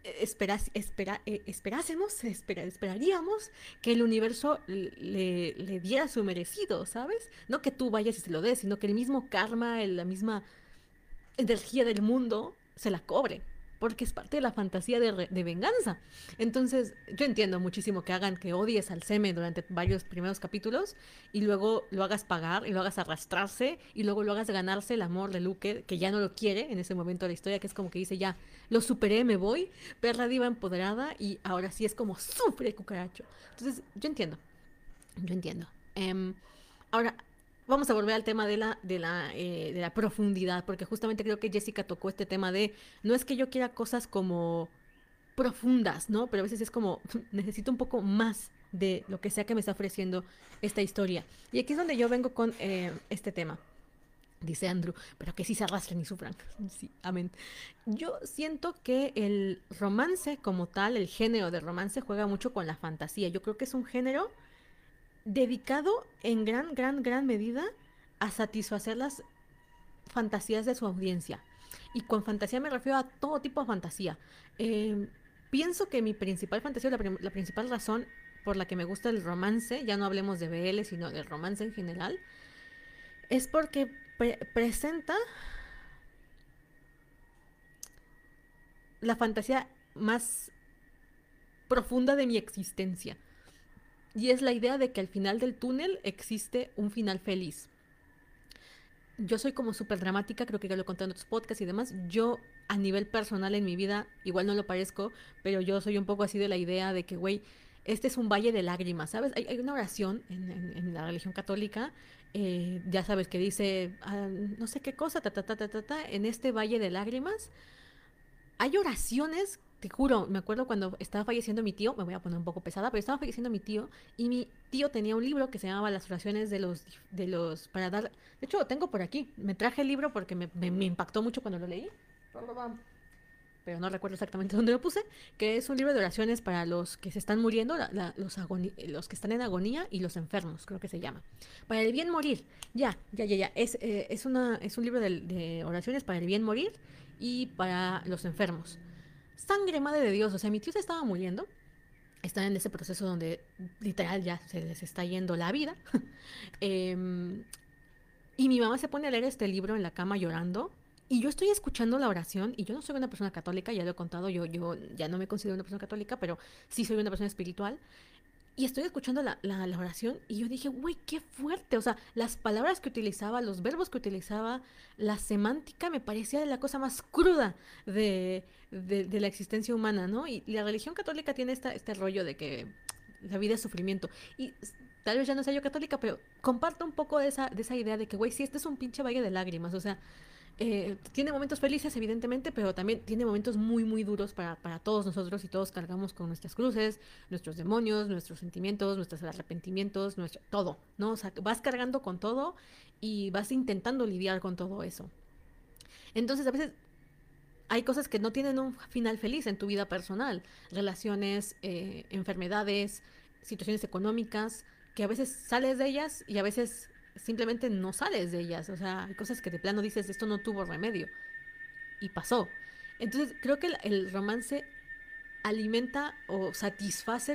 esperaríamos que el universo le diera su merecido, ¿sabes? No que tú vayas y se lo des, sino que el mismo karma, la misma energía del mundo se la cobre, porque es parte de la fantasía de venganza. Entonces, yo entiendo muchísimo que hagan que odies al Seme durante varios primeros capítulos y luego lo hagas pagar y lo hagas arrastrarse y luego lo hagas ganarse el amor de Luke, que ya no lo quiere en ese momento de la historia, que es como que dice, ya, lo superé, me voy, perra diva empoderada y ahora sí es como sufre cucaracho. Entonces, yo entiendo. Ahora, vamos a volver al tema de la profundidad, porque justamente creo que Jessica tocó este tema de, no es que yo quiera cosas como profundas, ¿no? Pero a veces es como, necesito un poco más de lo que sea que me está ofreciendo esta historia. Y aquí es donde yo vengo con este tema. Dice Andrew, pero que sí se arrastren y sufran. Sí, amén. Yo siento que el romance como tal, el género de romance, juega mucho con la fantasía. Yo creo que es un género dedicado en gran medida a satisfacer las fantasías de su audiencia. Y con fantasía me refiero a todo tipo de fantasía. Eh, Pienso que mi principal fantasía, la principal razón por la que me gusta el romance, ya no hablemos de BL, sino del romance en general, es porque presenta la fantasía más profunda de mi existencia. Y es la idea de que al final del túnel existe un final feliz. Yo soy como súper dramática, creo que ya lo he contado en otros podcasts y demás. Yo, a nivel personal en mi vida, igual no lo parezco, pero yo soy un poco así de la idea de que, güey, este es un valle de lágrimas, ¿sabes? Hay una oración en la religión católica, ya sabes, que dice, no sé qué cosa, en este valle de lágrimas hay oraciones, te juro, me acuerdo cuando estaba falleciendo mi tío, me voy a poner un poco pesada, pero estaba falleciendo mi tío y mi tío tenía un libro que se llamaba Las oraciones para dar, de hecho lo tengo por aquí, me traje el libro porque me impactó mucho cuando lo leí. pero no recuerdo exactamente dónde lo puse, que es un libro de oraciones para los que se están muriendo, los que están en agonía y los enfermos, creo que se llama. Para el bien morir, ya. Es un libro de oraciones para el bien morir y para los enfermos. Sangre madre de Dios, o sea, mi tío se estaba muriendo, está en ese proceso donde literal ya se les está yendo la vida. Em, y mi mamá se pone a leer este libro en la cama llorando. Y yo estoy escuchando la oración, y yo no soy una persona católica, ya lo he contado, yo ya no me considero una persona católica, pero sí soy una persona espiritual. Y estoy escuchando la oración, y yo dije, güey, qué fuerte. O sea, las palabras que utilizaba, los verbos que utilizaba, la semántica me parecía de la cosa más cruda de la existencia humana, ¿no? Y la religión católica tiene este rollo de que la vida es sufrimiento. Y tal vez ya no sea yo católica, pero comparto un poco de esa idea de que, güey, sí, este es un pinche valle de lágrimas. O sea, tiene momentos felices, evidentemente, pero también tiene momentos muy, muy duros para todos nosotros, y todos cargamos con nuestras cruces, nuestros demonios, nuestros sentimientos, nuestros arrepentimientos, todo, ¿no? O sea, vas cargando con todo y vas intentando lidiar con todo eso. Entonces, a veces hay cosas que no tienen un final feliz en tu vida personal, relaciones, enfermedades, situaciones económicas, que a veces sales de ellas y a veces simplemente no sales de ellas. O sea, hay cosas que de plano dices, esto no tuvo remedio y pasó. Entonces, creo que el romance alimenta o satisface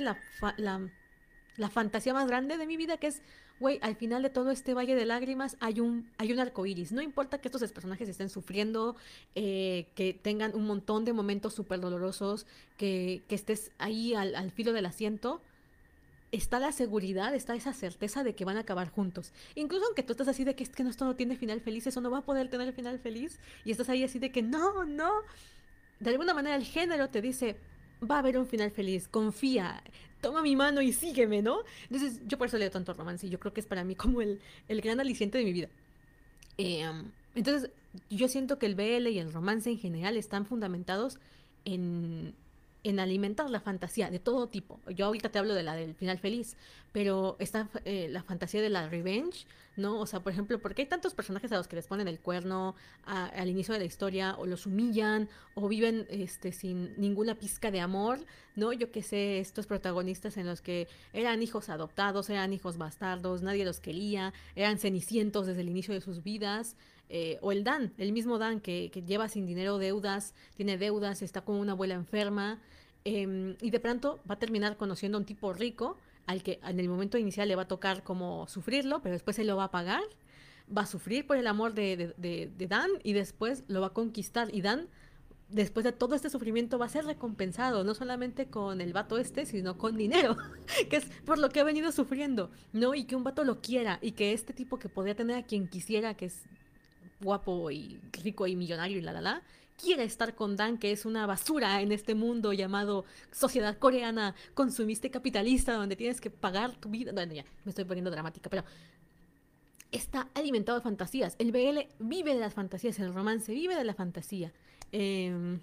la fantasía más grande de mi vida, que es, güey, al final de todo este valle de lágrimas hay un arco iris. No importa que estos personajes estén sufriendo, que tengan un montón de momentos súper dolorosos, que estés ahí al filo del asiento, está la seguridad, está esa certeza de que van a acabar juntos. Incluso aunque tú estás así de que es que no, esto no tiene final feliz, eso no va a poder tener final feliz, y estás ahí así de que no, no. De alguna manera el género te dice, va a haber un final feliz, confía, toma mi mano y sígueme, ¿no? Entonces yo por eso leo tanto romance, y yo creo que es para mí como el gran aliciente de mi vida. Entonces yo siento que el BL y el romance en general están fundamentados en, en alimentar la fantasía de todo tipo. Yo ahorita te hablo de la del final feliz, pero está la fantasía de la revenge, ¿no? O sea, por ejemplo, ¿por qué hay tantos personajes a los que les ponen el cuerno al inicio de la historia, o los humillan, o viven sin ninguna pizca de amor, ¿no? Yo qué sé, estos protagonistas en los que eran hijos adoptados, eran hijos bastardos, nadie los quería, eran cenicientos desde el inicio de sus vidas. O el Dan, el mismo Dan que lleva sin dinero deudas, tiene deudas, está con una abuela enferma, y de pronto va a terminar conociendo a un tipo rico al que en el momento inicial le va a tocar como sufrirlo, pero después se lo va a pagar, va a sufrir por el amor de Dan, y después lo va a conquistar. Y Dan, después de todo este sufrimiento, va a ser recompensado, no solamente con el vato sino con dinero, que es por lo que ha venido sufriendo, ¿no? Y que un vato lo quiera, y que este tipo que podría tener a quien quisiera, que es guapo y rico y millonario y quiere estar con Dan, que es una basura en este mundo llamado sociedad coreana consumista y capitalista, donde tienes que pagar tu vida. Bueno, ya, me estoy poniendo dramática, pero está alimentado de fantasías. El BL vive de las fantasías, el romance vive de la fantasía. Eh,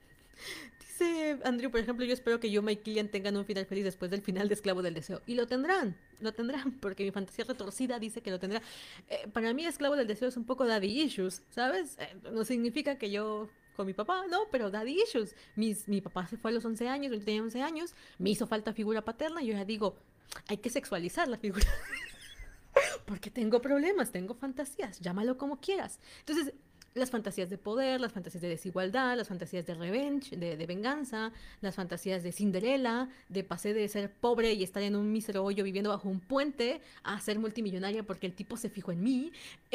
Dice Andrew, por ejemplo, yo espero que Yoma y Killian tengan un final feliz después del final de Esclavo del Deseo. Y lo tendrán, porque mi fantasía retorcida dice que lo tendrá. Para mí Esclavo del Deseo es un poco daddy issues, ¿sabes? No significa que yo con mi papá, no, pero daddy issues. Mi papá se fue a los 11 años, yo tenía 11 años, me hizo falta figura paterna, y yo ya digo, hay que sexualizar la figura. Porque tengo problemas, tengo fantasías, llámalo como quieras. Entonces, las fantasías de poder, las fantasías de desigualdad, las fantasías de revenge, de venganza, las fantasías de Cinderella, de pasé de ser pobre y estar en un mísero hoyo viviendo bajo un puente a ser multimillonaria porque el tipo se fijó en mí.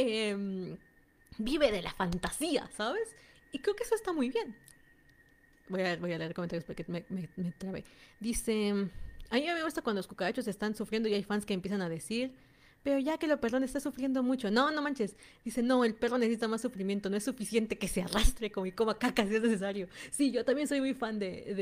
Vive de la fantasía, ¿sabes? Y creo que eso está muy bien. Voy a leer comentarios porque me trabé. Dice, a mí me gusta cuando los cucarachos están sufriendo y hay fans que empiezan a decir, pero ya que el perro está sufriendo mucho. No, no manches. Dice, no, el perro necesita más sufrimiento. No es suficiente que se arrastre como y coma caca si es necesario. Sí, yo también soy muy fan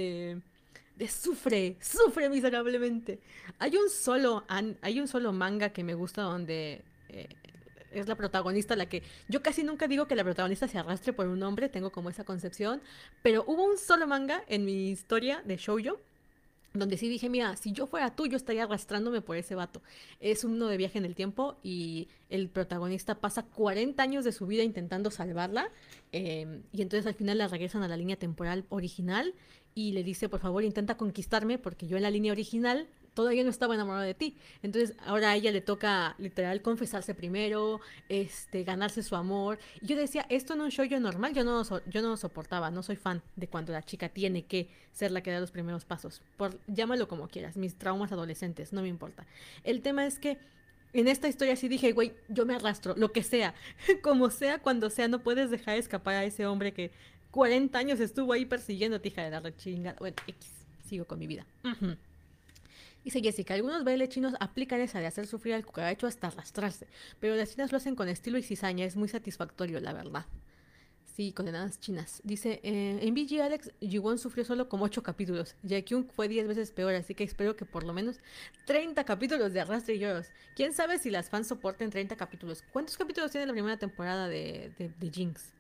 de sufre miserablemente. Hay un solo manga que me gusta donde es la protagonista la que... Yo casi nunca digo que la protagonista se arrastre por un hombre, tengo como esa concepción, pero hubo un solo manga en mi historia de shoujo donde sí dije, mira, si yo fuera tú, yo estaría arrastrándome por ese vato. Es uno de viaje en el tiempo y el protagonista pasa 40 años de su vida intentando salvarla, y entonces al final la regresan a la línea temporal original y le dice, por favor, intenta conquistarme porque yo en la línea original todavía no estaba enamorada de ti. Entonces ahora a ella le toca literal confesarse primero, ganarse su amor. Y yo decía, esto en un show yo normal, yo no lo soportaba, no soy fan de cuando la chica tiene que ser la que da los primeros pasos. Llámalo como quieras, mis traumas adolescentes, no me importa. El tema es que en esta historia sí dije, güey, yo me arrastro, lo que sea, como sea, cuando sea, no puedes dejar escapar a ese hombre que 40 años estuvo ahí persiguiendo, hija de la rechingada. Bueno, X, sigo con mi vida. Dice Jessica, algunos bailes chinos aplican esa de hacer sufrir al cucaracho hasta arrastrarse, pero las chinas lo hacen con estilo y cizaña, es muy satisfactorio, la verdad. Sí, condenadas chinas. Dice, en BG Alex, Jiwon sufrió solo como 8 capítulos. Jaekyung fue 10 veces peor, así que espero que por lo menos 30 capítulos de arrastre y lloros. ¿Quién sabe si las fans soporten 30 capítulos? ¿Cuántos capítulos tiene la primera temporada de Jinx?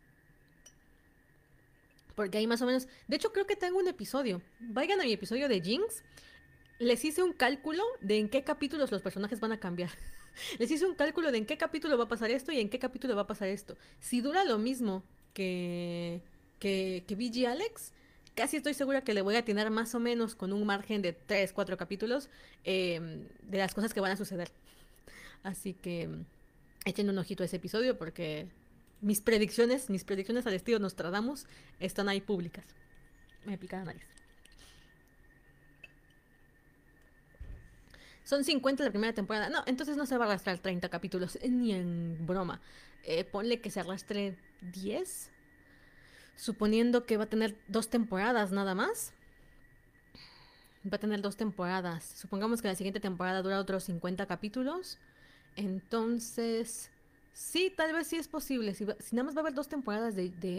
Porque hay más o menos... De hecho, creo que tengo un episodio. Vayan a mi episodio de Jinx. Les hice un cálculo de en qué capítulos los personajes van a cambiar. Les hice un cálculo de en qué capítulo va a pasar esto y en qué capítulo va a pasar esto. Si dura lo mismo que BG Alex, casi estoy segura que le voy a atinar más o menos con un margen de 3 4 capítulos, de las cosas que van a suceder. Así que echen un ojito a ese episodio porque mis predicciones al estilo Nostradamus están ahí públicas. Me pica la nariz. Son 50 la primera temporada. No, entonces no se va a arrastrar 30 capítulos, ni en broma. Ponle que se arrastre 10, suponiendo que va a tener 2 temporadas nada más. Va a tener 2 temporadas. Supongamos que la siguiente temporada dura otros 50 capítulos. Entonces, sí, tal vez sí es posible. Si nada más va a haber 2 temporadas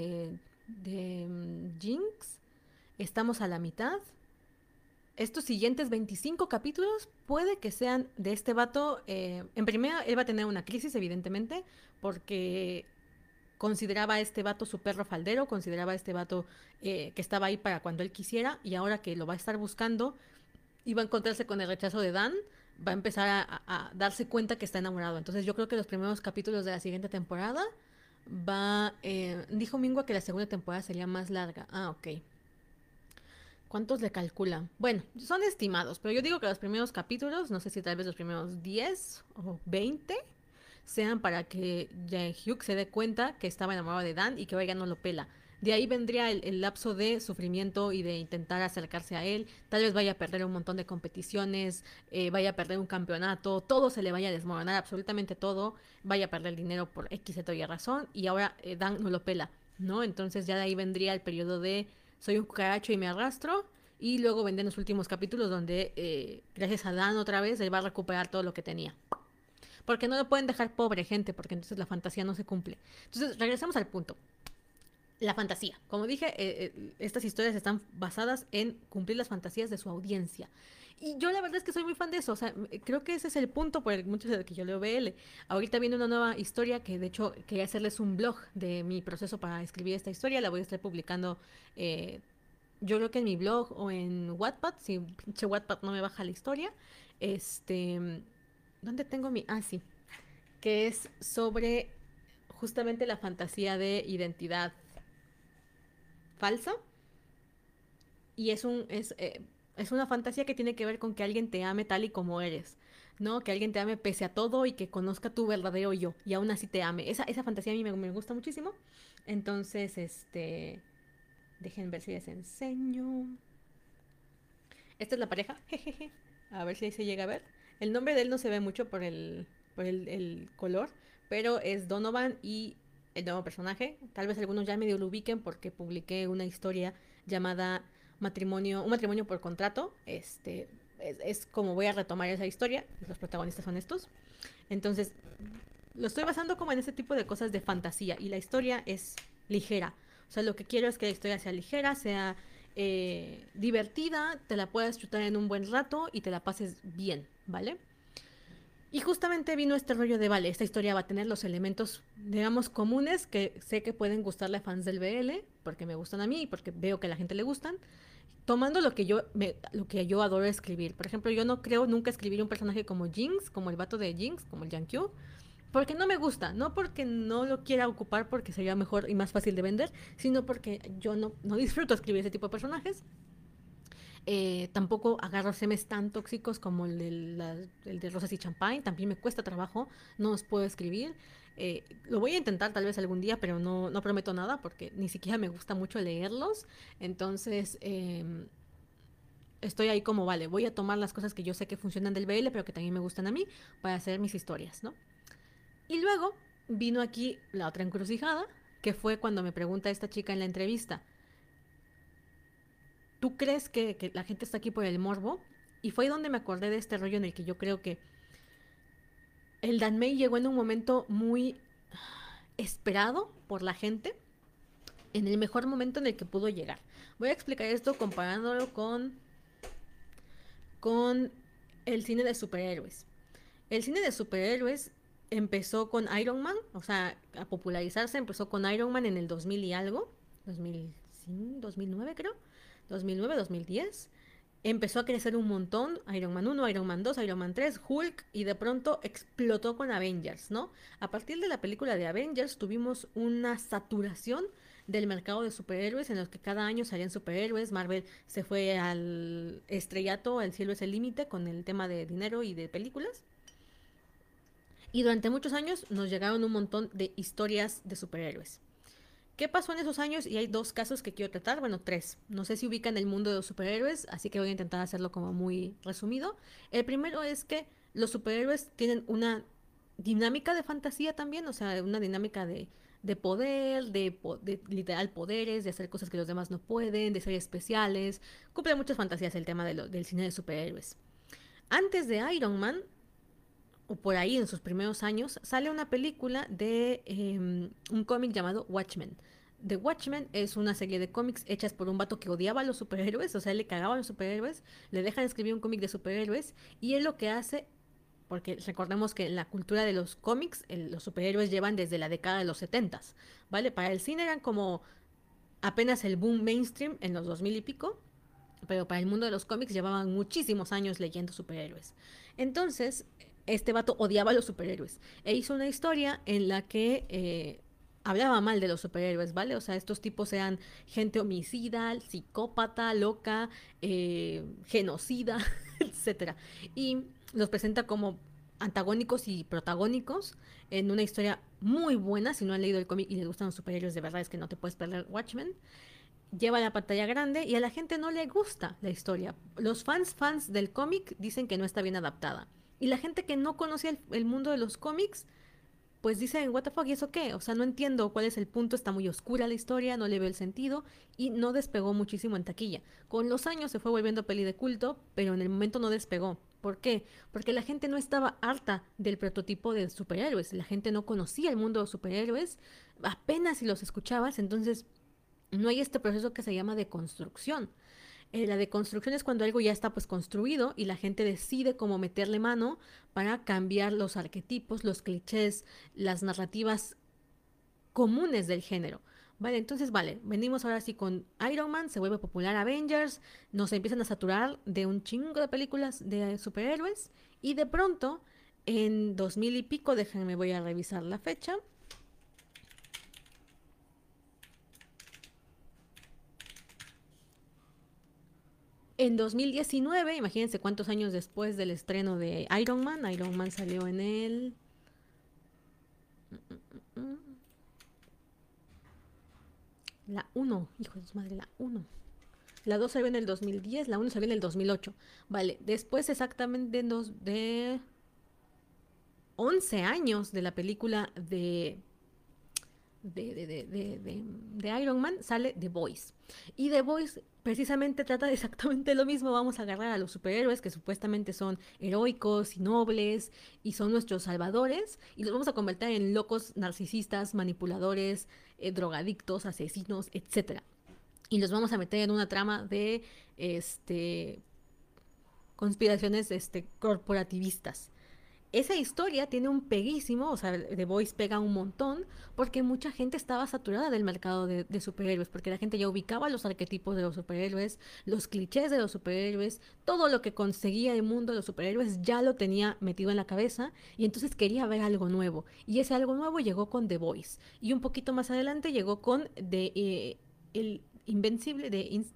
de Jinx, estamos a la mitad. Estos siguientes 25 capítulos puede que sean de este vato. En primera, él va a tener una crisis, evidentemente, porque consideraba a este vato su perro faldero, consideraba a este vato, que estaba ahí para cuando él quisiera, y ahora que lo va a estar buscando y va a encontrarse con el rechazo de Dan, va a empezar a darse cuenta que está enamorado. Entonces yo creo que los primeros capítulos de la siguiente temporada va... dijo Mingua que la segunda temporada sería más larga. Ah, ok. ¿Cuántos le calcula? Bueno, son estimados, pero yo digo que los primeros capítulos, no sé si tal vez los primeros 10 o 20, sean para que Jae-hyuk se dé cuenta que estaba enamorado de Dan y que oiga no lo pela. De ahí vendría el lapso de sufrimiento y de intentar acercarse a él. Tal vez vaya a perder un montón de competiciones, vaya a perder un campeonato, todo se le vaya a desmoronar, absolutamente todo. Vaya a perder dinero por X, Z y razón y ahora Dan no lo pela, ¿no? Entonces ya de ahí vendría el periodo de soy un cucaracho y me arrastro. Y luego venden los últimos capítulos donde, gracias a Dan otra vez, él va a recuperar todo lo que tenía. Porque no lo pueden dejar pobre, gente, porque entonces la fantasía no se cumple. Entonces, regresamos al punto. La fantasía. Como dije, estas historias están basadas en cumplir las fantasías de su audiencia. Y yo la verdad es que soy muy fan de eso. O sea, creo que ese es el punto por el mucho de que yo leo BL. Ahorita viene una nueva historia que de hecho quería hacerles un blog de mi proceso para escribir esta historia. La voy a estar publicando, yo creo que en mi blog o en Wattpad. Si pinche Wattpad no me baja la historia. ¿Dónde tengo mi...? Ah, sí. Que es sobre justamente la fantasía de identidad falsa. Y es una fantasía que tiene que ver con que alguien te ame tal y como eres, ¿no? Que alguien te ame pese a todo y que conozca tu verdadero yo y aún así te ame. Esa fantasía a mí me gusta muchísimo. Entonces, dejen ver si les enseño. Esta es la pareja, jejeje. A ver si ahí se llega a ver. El nombre de él no se ve mucho por el color, pero es Donovan y el nuevo personaje. Tal vez algunos ya medio lo ubiquen porque publiqué una historia llamada un matrimonio por contrato. Es como voy a retomar esa historia. Los protagonistas son estos. Entonces, lo estoy basando como en ese tipo de cosas de fantasía. Y la historia es ligera. O sea, lo que quiero es que la historia sea ligera, sea divertida, te la puedas chutar en un buen rato y te la pases bien, ¿vale? Y justamente vino este rollo de, vale, esta historia va a tener los elementos, digamos, comunes que sé que pueden gustarle a fans del BL, porque me gustan a mí y porque veo que a la gente le gustan, tomando lo que yo adoro escribir. Por ejemplo, yo no creo nunca escribir un personaje como Jinx, como el vato de Jinx, como el Yankyu, porque no me gusta, no porque no lo quiera ocupar porque sería mejor y más fácil de vender, sino porque yo no disfruto escribir ese tipo de personajes. Tampoco agarro semes tan tóxicos como el de Rosas y Champagne. También me cuesta trabajo, no os puedo escribir. Lo voy a intentar tal vez algún día, pero no prometo nada porque ni siquiera me gusta mucho leerlos. Entonces, estoy ahí como, vale, voy a tomar las cosas que yo sé que funcionan del BL, pero que también me gustan a mí, para hacer mis historias, ¿no? Y luego vino aquí la otra encrucijada, que fue cuando me pregunta esta chica en la entrevista, ¿tú crees que la gente está aquí por el morbo? Y fue ahí donde me acordé de este rollo en el que yo creo que el Danmei llegó en un momento muy esperado por la gente, en el mejor momento en el que pudo llegar. Voy a explicar esto comparándolo con el cine de superhéroes. El cine de superhéroes empezó con Iron Man, o sea, a popularizarse empezó con Iron Man en el 2000 y algo, 2005, 2009 creo, 2009, 2010. Empezó a crecer un montón, Iron Man 1, Iron Man 2, Iron Man 3, Hulk, y de pronto explotó con Avengers, ¿no? A partir de la película de Avengers tuvimos una saturación del mercado de superhéroes en los que cada año salían superhéroes. Marvel se fue al estrellato, al cielo es el límite con el tema de dinero y de películas. Y durante muchos años nos llegaron un montón de historias de superhéroes. ¿Qué pasó en esos años? Y hay dos casos que quiero tratar, bueno, tres. No sé si ubican el mundo de los superhéroes, así que voy a intentar hacerlo como muy resumido. El primero es que los superhéroes tienen una dinámica de fantasía también, o sea, una dinámica de poder, de literal poderes, de hacer cosas que los demás no pueden, de ser especiales. Cumple muchas fantasías el tema del cine de superhéroes. Antes de Iron Man, o por ahí en sus primeros años, sale una película de un cómic llamado Watchmen. The Watchmen es una serie de cómics hechas por un vato que odiaba a los superhéroes, o sea, él le cagaba a los superhéroes, le dejan escribir un cómic de superhéroes y él lo que hace, porque recordemos que en la cultura de los cómics los superhéroes llevan desde la década de los 70, ¿vale? Para el cine eran como apenas el boom mainstream en los 2000 y pico, pero para el mundo de los cómics llevaban muchísimos años leyendo superhéroes. Entonces, este vato odiaba a los superhéroes e hizo una historia en la que hablaba mal de los superhéroes, ¿vale? O sea, estos tipos eran gente homicida, psicópata, loca, genocida, etcétera. Y los presenta como antagónicos y protagónicos en una historia muy buena. Si no han leído el cómic y les gustan los superhéroes, de verdad es que no te puedes perder Watchmen. Lleva a la pantalla grande y a la gente no le gusta la historia. Los fans del cómic dicen que no está bien adaptada. Y la gente que no conocía el mundo de los cómics, pues dicen, what the fuck, ¿y eso qué? O sea, no entiendo cuál es el punto, está muy oscura la historia, no le veo el sentido y no despegó muchísimo en taquilla. Con los años se fue volviendo peli de culto, pero en el momento no despegó. ¿Por qué? Porque la gente no estaba harta del prototipo de superhéroes, la gente no conocía el mundo de los superhéroes, apenas si los escuchabas, entonces no hay este proceso que se llama deconstrucción. La deconstrucción es cuando algo ya está pues construido y la gente decide cómo meterle mano para cambiar los arquetipos, los clichés, las narrativas comunes del género. Vale, entonces vale, venimos ahora sí con Iron Man, se vuelve popular Avengers, nos empiezan a saturar de un chingo de películas de superhéroes y de pronto en 2000 y pico, déjenme voy a revisar la fecha. En 2019, imagínense cuántos años después del estreno de Iron Man salió en el... La uno, hijo de su madre, la uno. La 2 salió en el 2010, la uno salió en el 2008. Vale, después exactamente de 11 años de la película de Iron Man sale The Voice. Y The Voice precisamente trata de exactamente lo mismo. Vamos a agarrar a los superhéroes que supuestamente son heroicos y nobles y son nuestros salvadores y los vamos a convertir en locos, narcisistas, manipuladores, drogadictos, asesinos, etcétera. Y los vamos a meter en una trama de conspiraciones corporativistas. esa historia tiene un peguísimo, o sea, The Voice pega un montón, porque mucha gente estaba saturada del mercado de superhéroes, porque la gente ya ubicaba los arquetipos de los superhéroes, los clichés de los superhéroes, todo lo que conseguía el mundo de los superhéroes ya lo tenía metido en la cabeza, y entonces quería ver algo nuevo. Y ese algo nuevo llegó con The Voice. Y un poquito más adelante llegó con el Invencible,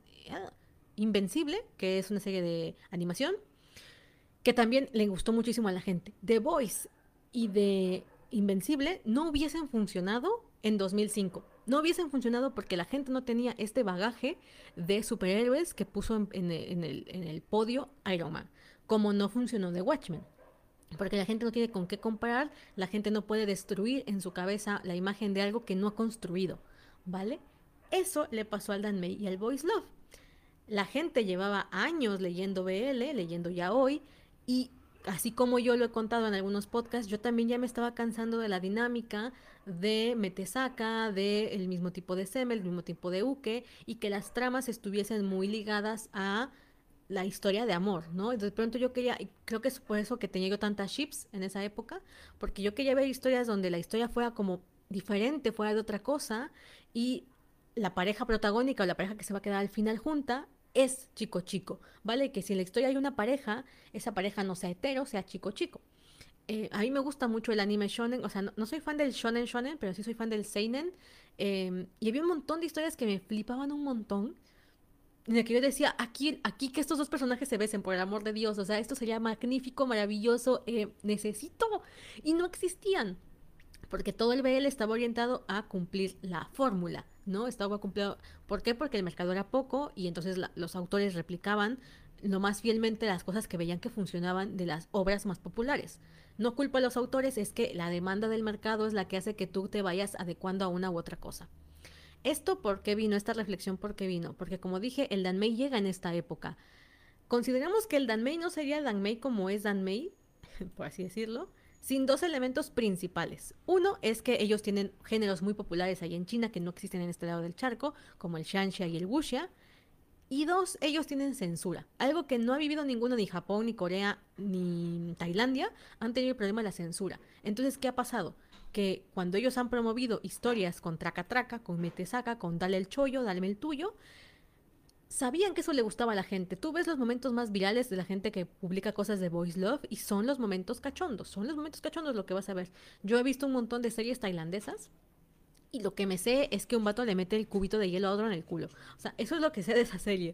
Invencible, que es una serie de animación que también le gustó muchísimo a la gente. The Voice y de Invencible no hubiesen funcionado en 2005. No hubiesen funcionado porque la gente no tenía este bagaje de superhéroes que puso en el podio Iron Man. Como no funcionó The Watchmen. Porque la gente no tiene con qué comparar, la gente no puede destruir en su cabeza la imagen de algo que no ha construido. ¿Vale? Eso le pasó al Dan May y al Boys Love. La gente llevaba años leyendo BL, leyendo ya hoy, y así como yo lo he contado en algunos podcasts, yo también ya me estaba cansando de la dinámica de Metesaka, de el mismo tipo de Seme, el mismo tipo de Uke, y que las tramas estuviesen muy ligadas a la historia de amor, ¿no? Entonces, de pronto yo quería, y creo que es por eso que tenía yo tantas ships en esa época, porque yo quería ver historias donde la historia fuera como diferente, fuera de otra cosa, y la pareja protagónica o la pareja que se va a quedar al final junta es chico chico, ¿vale? Que si en la historia hay una pareja, esa pareja no sea hetero, sea chico chico. A mí me gusta mucho el anime shonen, o sea, no soy fan del shonen shonen, pero sí soy fan del seinen. Y había un montón de historias que me flipaban un montón, en el que yo decía, aquí que estos dos personajes se besen, por el amor de Dios, o sea, esto sería magnífico, maravilloso, necesito, y no existían porque todo el BL estaba orientado a cumplir la fórmula, ¿no? Estaba cumplido. ¿Por qué? Porque el mercado era poco y entonces los autores replicaban lo más fielmente las cosas que veían que funcionaban de las obras más populares. No culpo a los autores, es que la demanda del mercado es la que hace que tú te vayas adecuando a una u otra cosa. ¿Esto por qué vino? Esta reflexión por qué vino? Porque como dije, el Danmei llega en esta época. Consideramos que el Danmei no sería el Danmei como es Danmei, por así decirlo, sin dos elementos principales. Uno es que ellos tienen géneros muy populares ahí en China que no existen en este lado del charco, como el Shanxia y el Wuxia. Y dos, ellos tienen censura. Algo que no ha vivido ninguno, ni Japón, ni Corea, ni Tailandia, han tenido el problema de la censura. Entonces, ¿qué ha pasado? Que cuando ellos han promovido historias con traca traca, con metesaka, con dale el chollo, dale el tuyo, sabían que eso le gustaba a la gente. Tú ves los momentos más virales de la gente que publica cosas de Boys Love y son los momentos cachondos. Son los momentos cachondos lo que vas a ver. Yo he visto un montón de series tailandesas y lo que me sé es que un vato le mete el cubito de hielo a otro en el culo. O sea, eso es lo que sé de esa serie.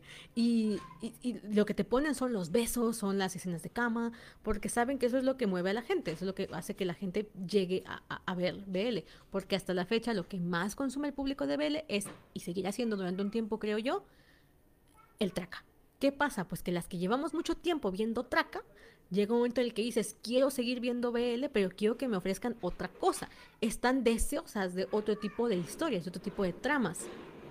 Y lo que te ponen son los besos, son las escenas de cama, porque saben que eso es lo que mueve a la gente, eso es lo que hace que la gente llegue a ver BL. Porque hasta la fecha lo que más consume el público de BL es, y seguirá siendo durante un tiempo creo yo, el traca. ¿Qué pasa? Pues que las que llevamos mucho tiempo viendo traca, llega un momento en el que dices, quiero seguir viendo BL, pero quiero que me ofrezcan otra cosa. Están deseosas de otro tipo de historias, de otro tipo de tramas.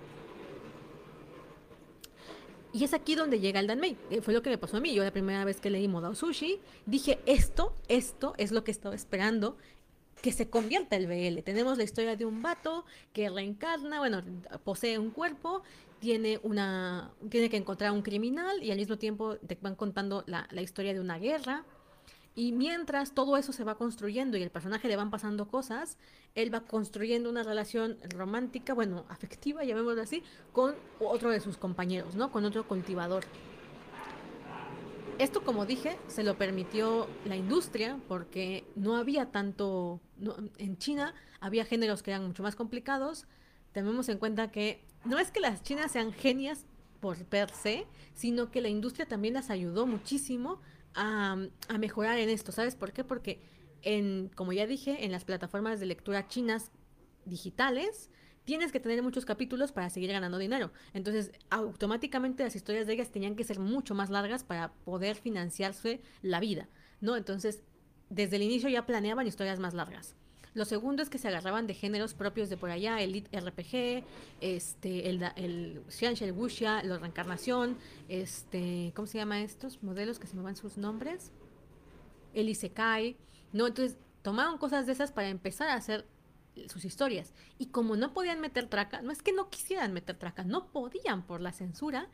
Y es aquí donde llega el Danmei. Fue lo que me pasó a mí. Yo la primera vez que leí Modao Sushi, dije, esto es lo que estaba esperando que se convierta el BL. Tenemos la historia de un vato que reencarna, bueno, posee un cuerpo, tiene que encontrar a un criminal y al mismo tiempo te van contando la historia de una guerra. Y mientras todo eso se va construyendo y el personaje le van pasando cosas, él va construyendo una relación romántica, bueno, afectiva, llamémoslo así, con otro de sus compañeros, ¿no? Con otro cultivador. Esto, como dije, se lo permitió la industria porque no había tanto... en China había géneros que eran mucho más complicados. Tenemos en cuenta que no es que las chinas sean genias por per se, sino que la industria también las ayudó muchísimo a mejorar en esto. ¿Sabes por qué? Porque, como ya dije, en las plataformas de lectura chinas digitales, tienes que tener muchos capítulos para seguir ganando dinero. Entonces, automáticamente las historias de ellas tenían que ser mucho más largas para poder financiarse la vida, ¿no? Entonces, desde el inicio ya planeaban historias más largas. Lo segundo es que se agarraban de géneros propios de por allá, el RPG, el Xianxia, el Wuxia, la reencarnación, ¿cómo se llama estos modelos que se me van sus nombres? El Isekai, ¿no? Entonces, tomaron cosas de esas para empezar a hacer sus historias. Y como no podían meter traca, no es que no quisieran meter traca, no podían por la censura,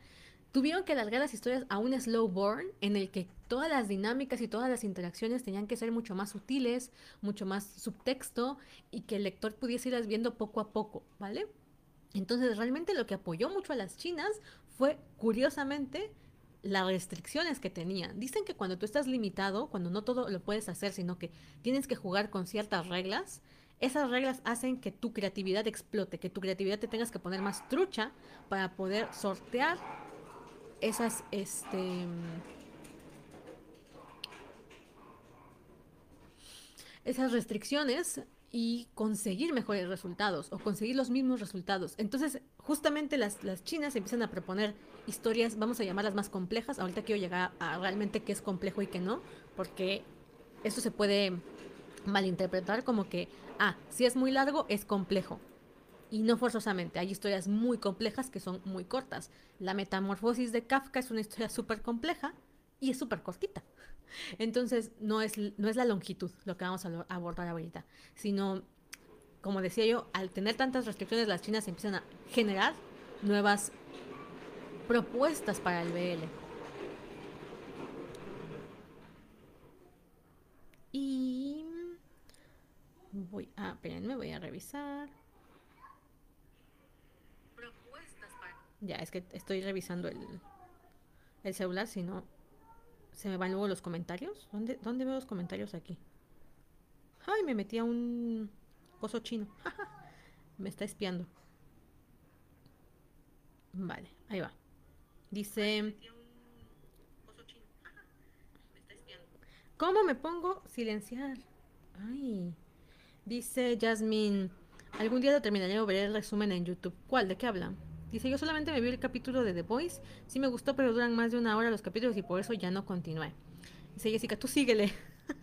tuvieron que alargar las historias a un slow burn en el que todas las dinámicas y todas las interacciones tenían que ser mucho más sutiles, mucho más subtexto y que el lector pudiese irlas viendo poco a poco, ¿vale? Entonces realmente lo que apoyó mucho a las chinas fue, curiosamente, las restricciones que tenían. Dicen que cuando tú estás limitado, cuando no todo lo puedes hacer, sino que tienes que jugar con ciertas reglas, esas reglas hacen que tu creatividad explote, que tu creatividad te tengas que poner más trucha para poder sortear esas, esas restricciones y conseguir mejores resultados o conseguir los mismos resultados. Entonces, justamente las chinas empiezan a proponer historias, vamos a llamarlas más complejas. Ahorita quiero llegar a realmente qué es complejo y qué no, porque esto se puede malinterpretar como que, si es muy largo, es complejo. Y no forzosamente, hay historias muy complejas que son muy cortas. La metamorfosis de Kafka es una historia súper compleja y es súper cortita. Entonces, no es la longitud lo que vamos a abordar ahorita, sino, como decía yo, al tener tantas restricciones, las chinas empiezan a generar nuevas propuestas para el BL. Y espérenme, voy a revisar. Ya, es que estoy revisando el celular, si no, se me van luego los comentarios. ¿Dónde veo los comentarios aquí? Ay, me metí a un coso chino. Me está espiando. Vale, ahí va. Dice, ¿cómo me pongo silenciar? Ay, dice Jasmine, algún día lo terminaré o veré el resumen en YouTube. ¿Cuál? ¿De qué hablan? Dice, yo solamente me vi el capítulo de The Voice. Sí me gustó, pero duran más de una hora los capítulos y por eso ya no continué. Dice Jessica, tú síguele.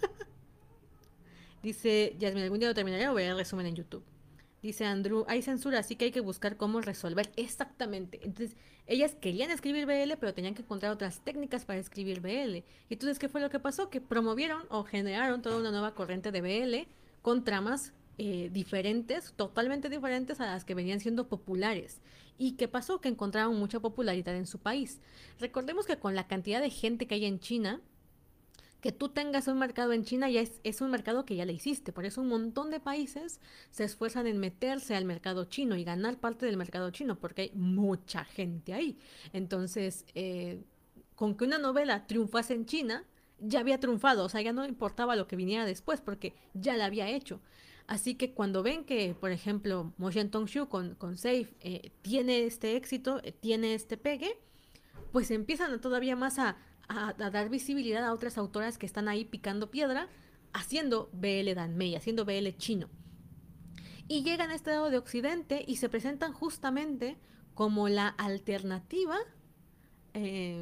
Dice Jasmine, algún día lo terminaré o veré el resumen en YouTube. Dice Andrew, hay censura, así que hay que buscar cómo resolver. Exactamente. Entonces, ellas querían escribir BL, pero tenían que encontrar otras técnicas para escribir BL. Y entonces, ¿qué fue lo que pasó? Que promovieron o generaron toda una nueva corriente de BL con tramas diferentes, totalmente diferentes a las que venían siendo populares. ¿Y qué pasó? Que encontraron mucha popularidad en su país. Recordemos que con la cantidad de gente que hay en China, que tú tengas un mercado en China ya es un mercado que ya le hiciste. Por eso un montón de países se esfuerzan en meterse al mercado chino y ganar parte del mercado chino, porque hay mucha gente ahí. Entonces, con que una novela triunfase en China, ya había triunfado, o sea, ya no importaba lo que viniera después, porque ya la había hecho. Así que cuando ven que, por ejemplo, Mo Tong-shu con Safe tiene este éxito, tiene este pegue, pues empiezan todavía más a dar visibilidad a otras autoras que están ahí picando piedra, haciendo BL Danmei, haciendo BL chino. Y llegan a este lado de Occidente y se presentan justamente como la alternativa. eh,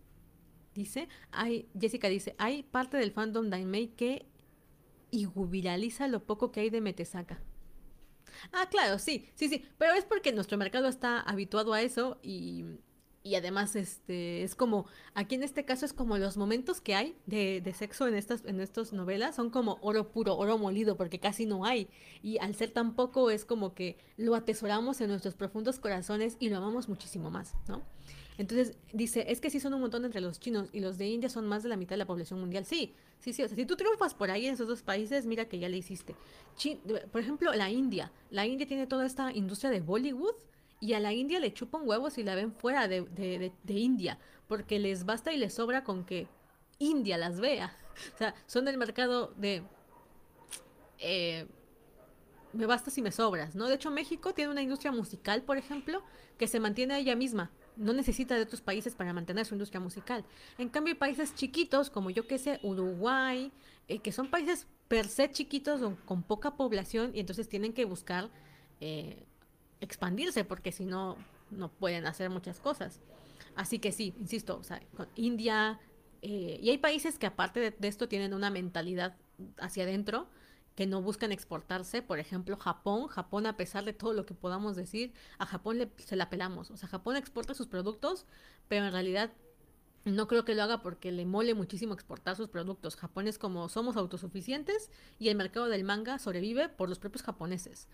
Jessica dice, hay parte del fandom Danmei que iguviraliza lo poco que hay de Metesaka. Claro, sí, sí, sí, pero es porque nuestro mercado está habituado a eso y además es como, aquí en este caso es como los momentos que hay de sexo en estas novelas son como oro puro, oro molido, porque casi no hay. Y al ser tan poco es como que lo atesoramos en nuestros profundos corazones y lo amamos muchísimo más, ¿no? Entonces dice, es que sí son un montón entre los chinos y los de India son más de la mitad de la población mundial. Sí, sí, sí. O sea, si tú triunfas por ahí en esos dos países, mira que ya le hiciste. Por ejemplo, la India. La India tiene toda esta industria de Bollywood y a la India le chupan huevos y la ven fuera de India, porque les basta y les sobra con que India las vea. O sea, son del mercado de eh, me bastas y me sobras, ¿no? De hecho, México tiene una industria musical, por ejemplo, que se mantiene a ella misma. No necesita de otros países para mantener su industria musical. En cambio, hay países chiquitos, como yo que sé, Uruguay, que son países per se chiquitos con poca población y entonces tienen que buscar eh, expandirse porque si no, no pueden hacer muchas cosas. Así que sí, insisto, o sea, con India, y hay países que aparte de esto tienen una mentalidad hacia adentro que no buscan exportarse. Por ejemplo, Japón, a pesar de todo lo que podamos decir, a Japón se la pelamos. O sea, Japón exporta sus productos, pero en realidad no creo que lo haga porque le mole muchísimo exportar sus productos. Japón es como somos autosuficientes y el mercado del manga sobrevive por los propios japoneses.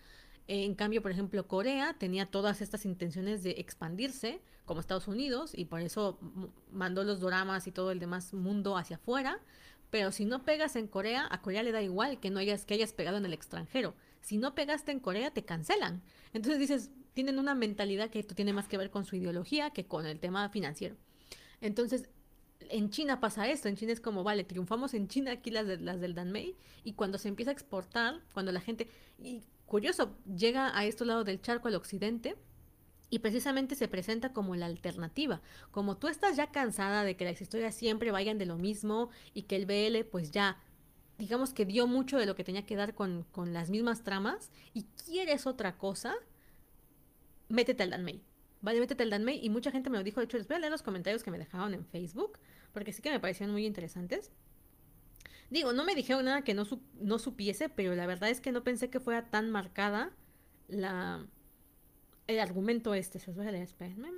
En cambio, por ejemplo, Corea tenía todas estas intenciones de expandirse como Estados Unidos y por eso mandó los doramas y todo el demás mundo hacia afuera. Pero si no pegas en Corea, a Corea le da igual que no hayas pegado en el extranjero. Si no pegaste en Corea, te cancelan. Entonces dices, tienen una mentalidad que tiene más que ver con su ideología que con el tema financiero. Entonces, en China pasa esto, en China es como, vale, triunfamos en China aquí las del Danmei, y cuando se empieza a exportar, cuando la gente, y curioso, llega a estos lados del charco al occidente, y precisamente se presenta como la alternativa, como tú estás ya cansada de que las historias siempre vayan de lo mismo, y que el BL pues ya, digamos que dio mucho de lo que tenía que dar con las mismas tramas, y quieres otra cosa, métete al Danmei. Vale, métete al Danmei. Y mucha gente me lo dijo. De hecho, les voy a leer los comentarios que me dejaron en Facebook, porque sí que me parecieron muy interesantes. Digo, no me dijeron nada que no supiese, pero la verdad es que no pensé que fuera tan marcada la, el argumento este. Se los voy a leer, espérenme.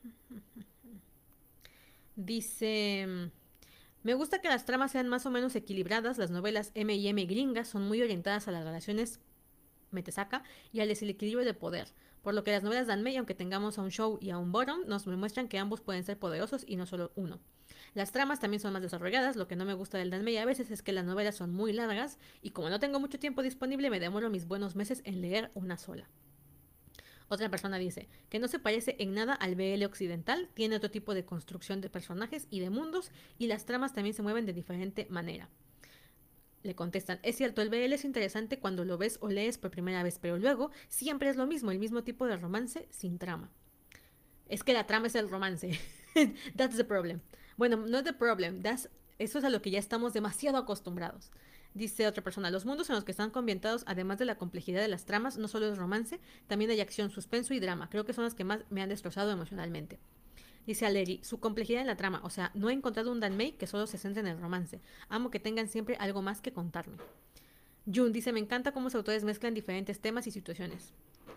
Dice... Me gusta que las tramas sean más o menos equilibradas. Las novelas M&M gringas son muy orientadas a las relaciones Metesaka y al desequilibrio de poder. Por lo que las novelas Danmei, aunque tengamos a un show y a un bottom, nos demuestran que ambos pueden ser poderosos y no solo uno. Las tramas también son más desarrolladas. Lo que no me gusta del Danmei a veces es que las novelas son muy largas y como no tengo mucho tiempo disponible me demoro mis buenos meses en leer una sola. Otra persona dice que no se parece en nada al BL occidental, tiene otro tipo de construcción de personajes y de mundos y las tramas también se mueven de diferente manera. Le contestan, es cierto, el BL es interesante cuando lo ves o lees por primera vez, pero luego siempre es lo mismo, el mismo tipo de romance sin trama. Es que la trama es el romance. That's the problem. Bueno, no es the problem, eso es a lo que ya estamos demasiado acostumbrados. Dice otra persona, los mundos en los que están ambientados, además de la complejidad de las tramas, no solo es romance, también hay acción, suspenso y drama. Creo que son las que más me han destrozado emocionalmente. Dice Aleri, su complejidad en la trama, o sea, no he encontrado un Danmei que solo se centre en el romance. Amo que tengan siempre algo más que contarme. Jun dice, me encanta cómo los autores mezclan diferentes temas y situaciones.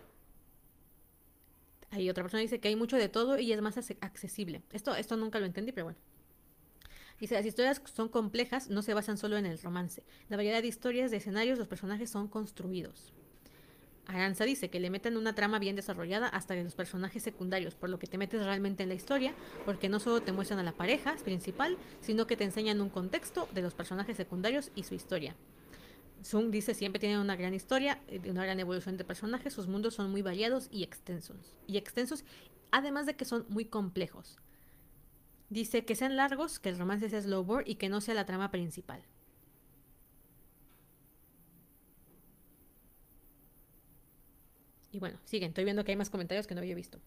Hay otra persona que dice que hay mucho de todo y es más accesible. Esto nunca lo entendí, pero bueno. Dice, las historias son complejas, no se basan solo en el romance. La variedad de historias, de escenarios, los personajes son construidos. Aranza dice que le meten una trama bien desarrollada hasta de los personajes secundarios, por lo que te metes realmente en la historia, porque no solo te muestran a la pareja principal, sino que te enseñan un contexto de los personajes secundarios y su historia. Zoom dice siempre tienen una gran historia, una gran evolución de personajes, sus mundos son muy variados y extensos, además de que son muy complejos. Dice que sean largos, que el romance sea slow burn y que no sea la trama principal. Y bueno, siguen, estoy viendo que hay más comentarios que no había visto.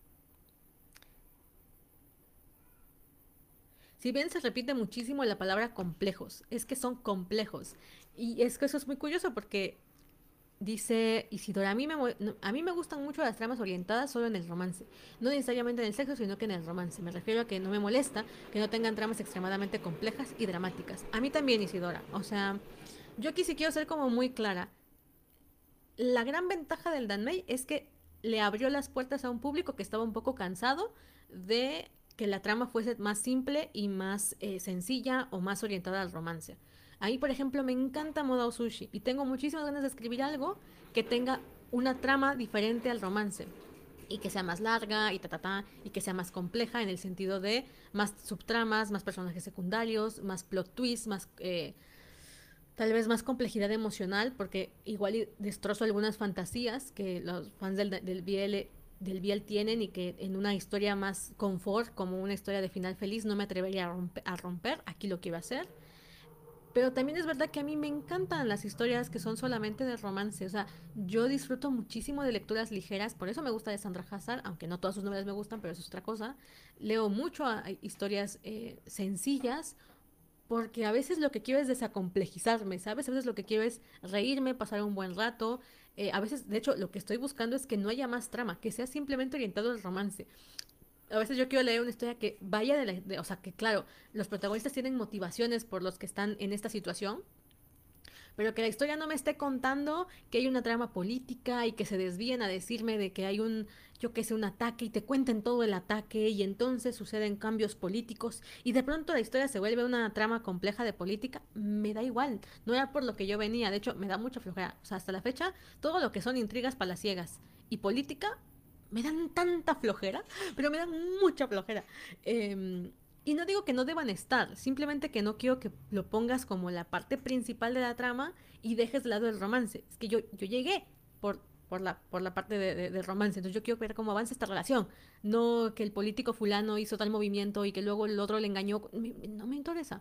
Si bien se repite muchísimo la palabra complejos, es que son complejos. Y es que eso es muy curioso porque dice Isidora, a mí me gustan mucho las tramas orientadas solo en el romance. No necesariamente en el sexo, sino que en el romance. Me refiero a que no me molesta que no tengan tramas extremadamente complejas y dramáticas. A mí también, Isidora. O sea, yo aquí sí quiero ser como muy clara. La gran ventaja del Danmei es que le abrió las puertas a un público que estaba un poco cansado de que la trama fuese más simple y más sencilla o más orientada al romance. A mí, por ejemplo, me encanta Modao Sushi y tengo muchísimas ganas de escribir algo que tenga una trama diferente al romance y que sea más larga y que sea más compleja en el sentido de más subtramas, más personajes secundarios, más plot twists, más tal vez más complejidad emocional, porque igual destrozo algunas fantasías que los fans del BL tienen y que en una historia más confort, como una historia de final feliz, no me atrevería a romper. Aquí lo quiero hacer. Pero también es verdad que a mí me encantan las historias que son solamente de romance. O sea, yo disfruto muchísimo de lecturas ligeras. Por eso me gusta de Sandra Hazard, aunque no todas sus novelas me gustan, pero eso es otra cosa. Leo mucho a historias sencillas porque a veces lo que quiero es desacomplejizarme, ¿sabes? A veces lo que quiero es reírme, pasar un buen rato. A veces, de hecho, lo que estoy buscando es que no haya más trama, que sea simplemente orientado al romance. A veces yo quiero leer una historia que vaya o sea, que claro, los protagonistas tienen motivaciones por los que están en esta situación, pero que la historia no me esté contando que hay una trama política y que se desvíen a decirme de que hay un, yo qué sé, un ataque y te cuenten todo el ataque y entonces suceden cambios políticos y de pronto la historia se vuelve una trama compleja de política, me da igual, no era por lo que yo venía, de hecho me da mucha flojera, o sea, hasta la fecha todo lo que son intrigas palaciegas y política me dan tanta flojera, pero me dan mucha flojera. Y no digo que no deban estar, simplemente que no quiero que lo pongas como la parte principal de la trama y dejes de lado el romance. Es que yo llegué por, por la parte del romance, entonces yo quiero ver cómo avanza esta relación. No que el político fulano hizo tal movimiento y que luego el otro le engañó. No me interesa.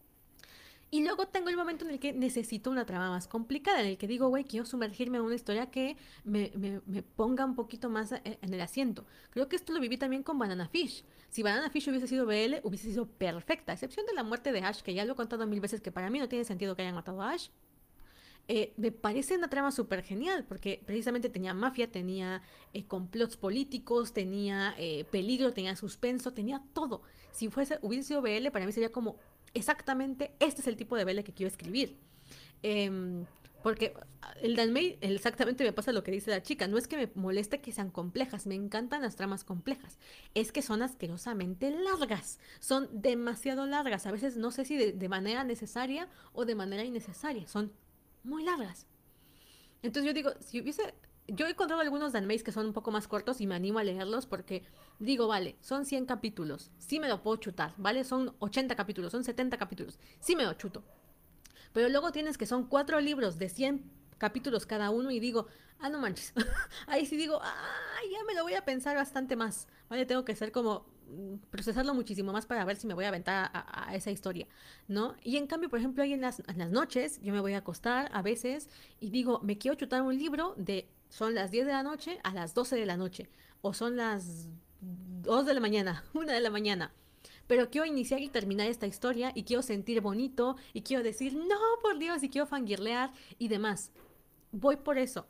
Y luego tengo el momento en el que necesito una trama más complicada, en el que digo, güey, quiero sumergirme en una historia que me ponga un poquito más en el asiento. Creo que esto lo viví también con Banana Fish. Si Banana Fish hubiese sido BL, hubiese sido perfecta, a excepción de la muerte de Ash, que ya lo he contado mil veces que para mí no tiene sentido que hayan matado a Ash. Me parece una trama súper genial, porque precisamente tenía mafia, tenía complots políticos, tenía peligro, tenía suspenso, tenía todo. Si hubiese sido BL, para mí sería como exactamente este es el tipo de BL que quiero escribir. Em, Porque el Danmei exactamente me pasa lo que dice la chica. No es que me moleste que sean complejas, me encantan las tramas complejas. Es que son asquerosamente largas. Son demasiado largas. A veces no sé si de manera necesaria o de manera innecesaria. Son muy largas. Entonces yo digo, si hubiese... Yo he encontrado algunos Danmeis que son un poco más cortos y me animo a leerlos porque digo, vale, son 100 capítulos, sí me lo puedo chutar, ¿vale? Son 80 capítulos, son 70 capítulos, sí me lo chuto. Pero luego tienes que son 4 libros de 100 capítulos cada uno y digo, ah, no manches. Ahí sí digo, ah, ya me lo voy a pensar bastante más, ¿vale? Tengo que ser como procesarlo muchísimo más para ver si me voy a aventar a esa historia, ¿no? Y en cambio, por ejemplo, ahí en las noches yo me voy a acostar a veces y digo, me quiero chutar un libro de, son las 10 de la noche a las 12 de la noche, o son las 2 de la mañana, 1 de la mañana, pero quiero iniciar y terminar esta historia y quiero sentir bonito y quiero decir, no, por Dios, y quiero fangirlear y demás. Voy por eso.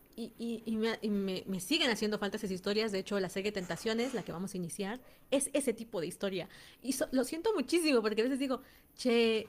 Me siguen haciendo falta esas historias. De hecho, la serie Tentaciones, la que vamos a iniciar, es ese tipo de historia. Y lo siento muchísimo porque a veces digo, che,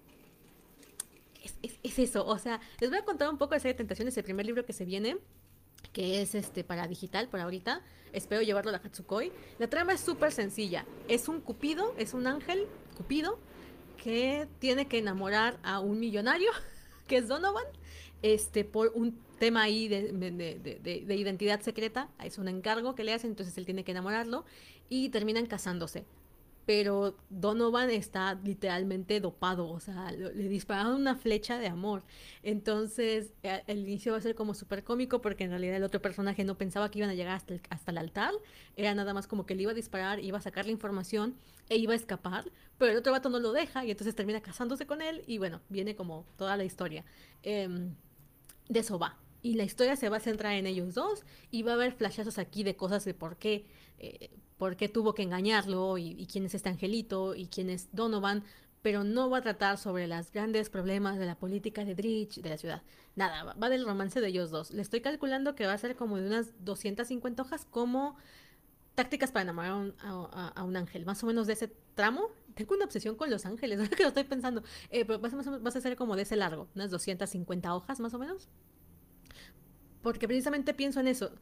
es eso. O sea, les voy a contar un poco de serie Tentaciones, el primer libro que se viene, que es para digital por ahorita. Espero llevarlo a la Hatsukoi. La trama es súper sencilla. Es un cupido, es un ángel cupido que tiene que enamorar a un millonario, que es Donovan, por un tema ahí de identidad secreta. Es un encargo que le hacen, entonces él tiene que enamorarlo y terminan casándose, pero Donovan está literalmente dopado, o sea, le dispararon una flecha de amor. Entonces, el inicio va a ser como súper cómico porque en realidad el otro personaje no pensaba que iban a llegar hasta el altar, era nada más como que le iba a disparar, iba a sacar la información e iba a escapar, pero el otro vato no lo deja y entonces termina casándose con él y bueno, viene como toda la historia. De eso va. Y la historia se va a centrar en ellos dos y va a haber flashazos aquí de cosas de por qué tuvo que engañarlo y quién es este angelito y quién es Donovan, pero no va a tratar sobre los grandes problemas de la política de Dritch, de la ciudad. Nada, va del romance de ellos dos. Le estoy calculando que va a ser como de unas 250 hojas como tácticas para enamorar a un ángel, más o menos de ese tramo. Tengo una obsesión con los ángeles, ahora que lo estoy pensando, pero vas a ser como de ese largo, unas 250 hojas más o menos. Porque precisamente pienso en eso.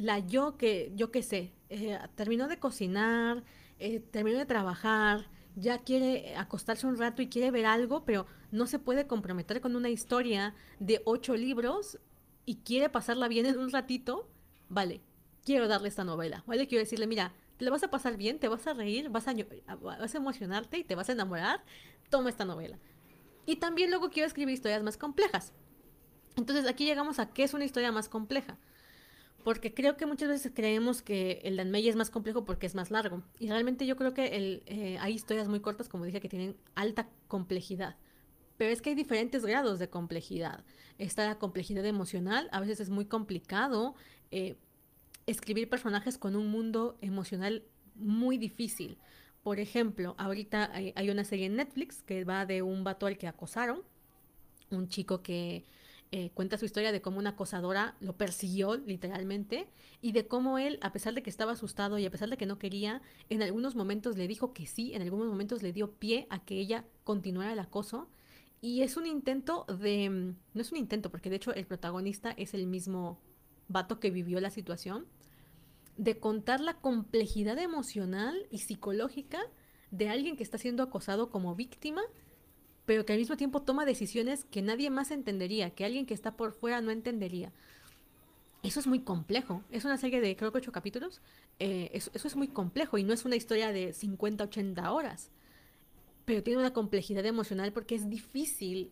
Yo que sé, terminó de cocinar, terminó de trabajar, ya quiere acostarse un rato y quiere ver algo, pero no se puede comprometer con una historia de 8 libros y quiere pasarla bien en un ratito. Vale, quiero darle esta novela, ¿vale? Quiero decirle, mira, te la vas a pasar bien, te vas a reír, vas a emocionarte y te vas a enamorar. Toma esta novela. Y también luego quiero escribir historias más complejas. Entonces aquí llegamos a qué es una historia más compleja. Porque creo que muchas veces creemos que el Danmei es más complejo porque es más largo. Y realmente yo creo que hay historias muy cortas, como dije, que tienen alta complejidad. Pero es que hay diferentes grados de complejidad. Está la complejidad emocional. A veces es muy complicado eh, escribir personajes con un mundo emocional muy difícil. Por ejemplo, ahorita hay una serie en Netflix que va de un vato al que acosaron, un chico que cuenta su historia de cómo una acosadora lo persiguió literalmente y de cómo él, a pesar de que estaba asustado y a pesar de que no quería, en algunos momentos le dijo que sí, en algunos momentos le dio pie a que ella continuara el acoso Y es un intento de... No es un intento, porque de hecho el protagonista es el mismo vato que vivió la situación, de contar la complejidad emocional y psicológica de alguien que está siendo acosado como víctima, pero que al mismo tiempo toma decisiones que nadie más entendería, que alguien que está por fuera no entendería. Eso es muy complejo. Es una serie de creo que 8 capítulos. Eso es muy complejo y no es una historia de 50 80 horas. Pero tiene una complejidad emocional porque es difícil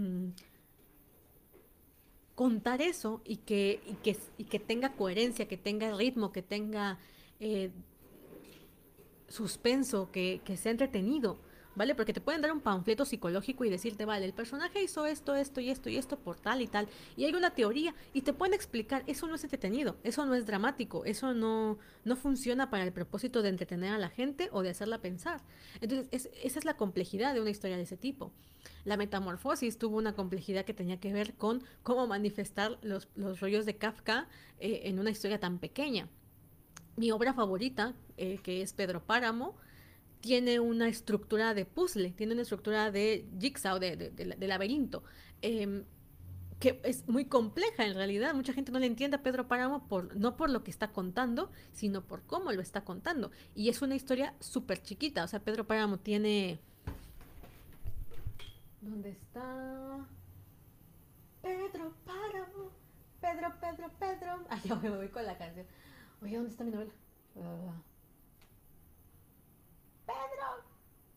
contar eso y que tenga coherencia, que tenga ritmo, que tenga eh, suspenso, que sea entretenido, ¿vale? Porque te pueden dar un panfleto psicológico y decirte, vale, el personaje hizo esto, esto y esto y esto por tal y tal, y hay una teoría, y te pueden explicar, eso no es entretenido, eso no es dramático, eso no funciona para el propósito de entretener a la gente o de hacerla pensar. Entonces, esa es la complejidad de una historia de ese tipo. La metamorfosis tuvo una complejidad que tenía que ver con cómo manifestar los rollos de Kafka en una historia tan pequeña. Mi obra favorita, que es Pedro Páramo, tiene una estructura de puzzle, tiene una estructura de jigsaw, de laberinto, que es muy compleja en realidad. Mucha gente no le entiende a Pedro Páramo no por lo que está contando, sino por cómo lo está contando. Y es una historia súper chiquita. O sea, Pedro Páramo tiene... ¿Dónde está? Pedro Páramo. Pedro. Ay, yo me voy con la canción. Oye, ¿dónde está mi novela? Uh, Pedro,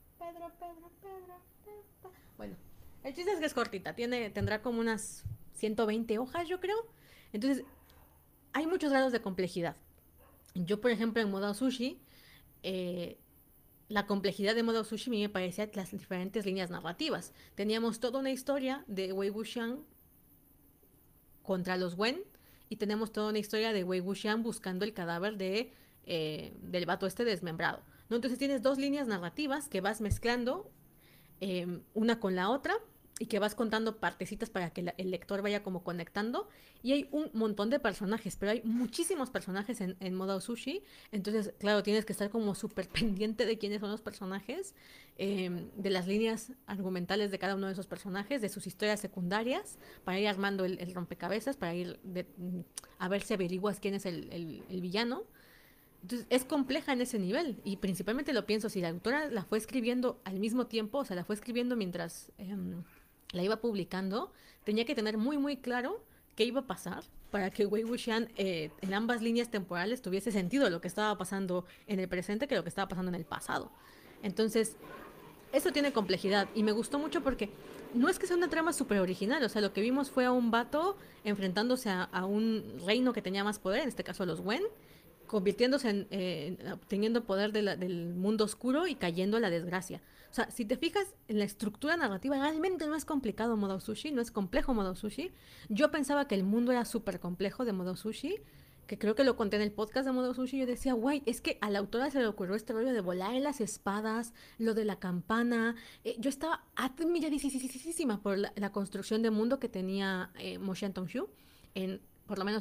Pedro. Bueno, el chiste es que es cortita, tendrá como unas 120 hojas, yo creo. Entonces, hay muchos grados de complejidad. Yo, por ejemplo, en Modo Sushi, eh, la complejidad de Modo Sushi a mí me parecía las diferentes líneas narrativas. Teníamos toda una historia de Wei Wuxian contra los Wen y tenemos toda una historia de Wei Wuxian buscando el cadáver del vato este desmembrado. ¿No? Entonces tienes dos líneas narrativas que vas mezclando una con la otra y que vas contando partecitas para que el lector vaya como conectando. Y hay un montón de personajes, pero hay muchísimos personajes en Modo Sushi. Entonces, claro, tienes que estar como súper pendiente de quiénes son los personajes, de las líneas argumentales de cada uno de esos personajes, de sus historias secundarias, para ir armando el rompecabezas, para ir a ver si averiguas quién es el villano. Entonces es compleja en ese nivel y principalmente lo pienso, si la autora la fue escribiendo al mismo tiempo, o sea, la fue escribiendo mientras la iba publicando, tenía que tener muy muy claro qué iba a pasar para que Wei Wuxian en ambas líneas temporales tuviese sentido lo que estaba pasando en el presente que lo que estaba pasando en el pasado. Entonces, eso tiene complejidad y me gustó mucho porque no es que sea una trama súper original, o sea, lo que vimos fue a un vato enfrentándose a un reino que tenía más poder, en este caso a los Wen, convirtiéndose obteniendo poder del mundo oscuro y cayendo a la desgracia. O sea, si te fijas en la estructura narrativa, realmente no es complicado Modo Sushi, no es complejo Modo Sushi. Yo pensaba que el mundo era súper complejo de Modo Sushi, que creo que lo conté en el podcast de Modo Sushi. Yo decía, guay, es que a la autora se le ocurrió este rollo de volar en las espadas, lo de la campana. Yo estaba admiradísima por la construcción de mundo que tenía Mo Xiantong-Xu, por lo menos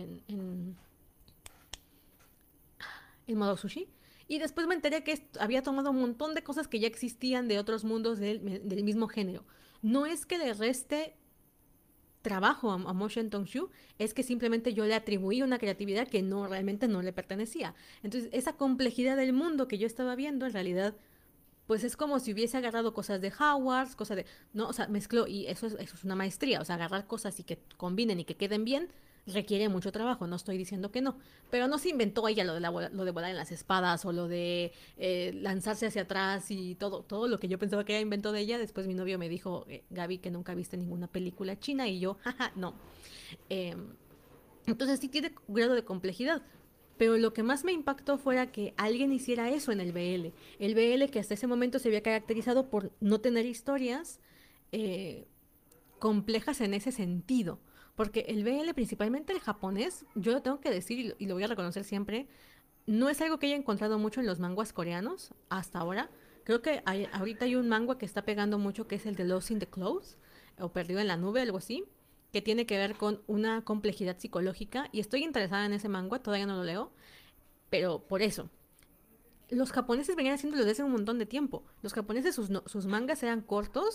en Modo Sushi. Y después me enteré que había tomado un montón de cosas que ya existían de otros mundos del mismo género. No es que le reste trabajo a Mo Xiantong-Xu, es que simplemente yo le atribuí una creatividad que realmente no le pertenecía. Entonces, esa complejidad del mundo que yo estaba viendo, en realidad, pues es como si hubiese agarrado cosas de Howard, cosas de... No, o sea, mezcló, y eso es una maestría, o sea, agarrar cosas y que combinen y que queden bien, requiere mucho trabajo, no estoy diciendo que no, pero no se inventó ella lo de volar en las espadas o lo de lanzarse hacia atrás y todo lo que yo pensaba que era invento de ella. Después mi novio me dijo, Gaby, que nunca viste ninguna película china, y yo, jaja, no. Eh, entonces sí tiene un grado de complejidad, pero lo que más me impactó fuera que alguien hiciera eso en el BL. El BL que hasta ese momento se había caracterizado por no tener historias eh, complejas en ese sentido. Porque el BL, principalmente el japonés, yo lo tengo que decir y lo voy a reconocer siempre, no es algo que haya encontrado mucho en los manguas coreanos hasta ahora. Creo que ahorita hay un manga que está pegando mucho que es el de Lost in the Clouds o Perdido en la Nube, algo así, que tiene que ver con una complejidad psicológica y estoy interesada en ese manga, todavía no lo leo, pero por eso. Los japoneses venían haciéndolo desde hace un montón de tiempo. Los japoneses, sus mangas eran cortos,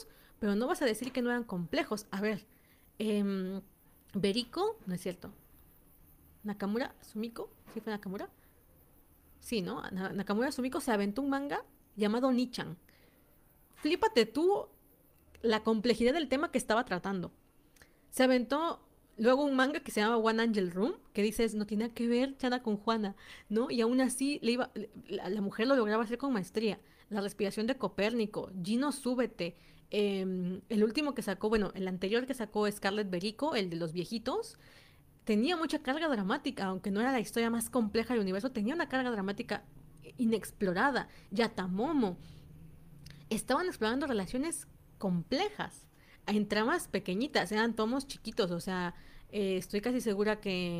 pero no vas a decir que no eran complejos. A ver, em, Beriko, no es cierto. Nakamura, Sumiko, ¿sí fue Nakamura? Sí, ¿no? Nakamura Sumiko se aventó un manga llamado Nichan. Flípate tú la complejidad del tema que estaba tratando. Se aventó luego un manga que se llama One Angel Room, que dices, no tiene que ver Chana con Juana, ¿no? Y aún así la mujer lo lograba hacer con maestría. La respiración de Copérnico, Gino Súbete, el último que sacó, bueno, el anterior que sacó Scarlett Berico, el de los viejitos, tenía mucha carga dramática, aunque no era la historia más compleja del universo, tenía una carga dramática inexplorada. Yatamomo, estaban explorando relaciones complejas en tramas pequeñitas, eran tomos chiquitos, o sea, estoy casi segura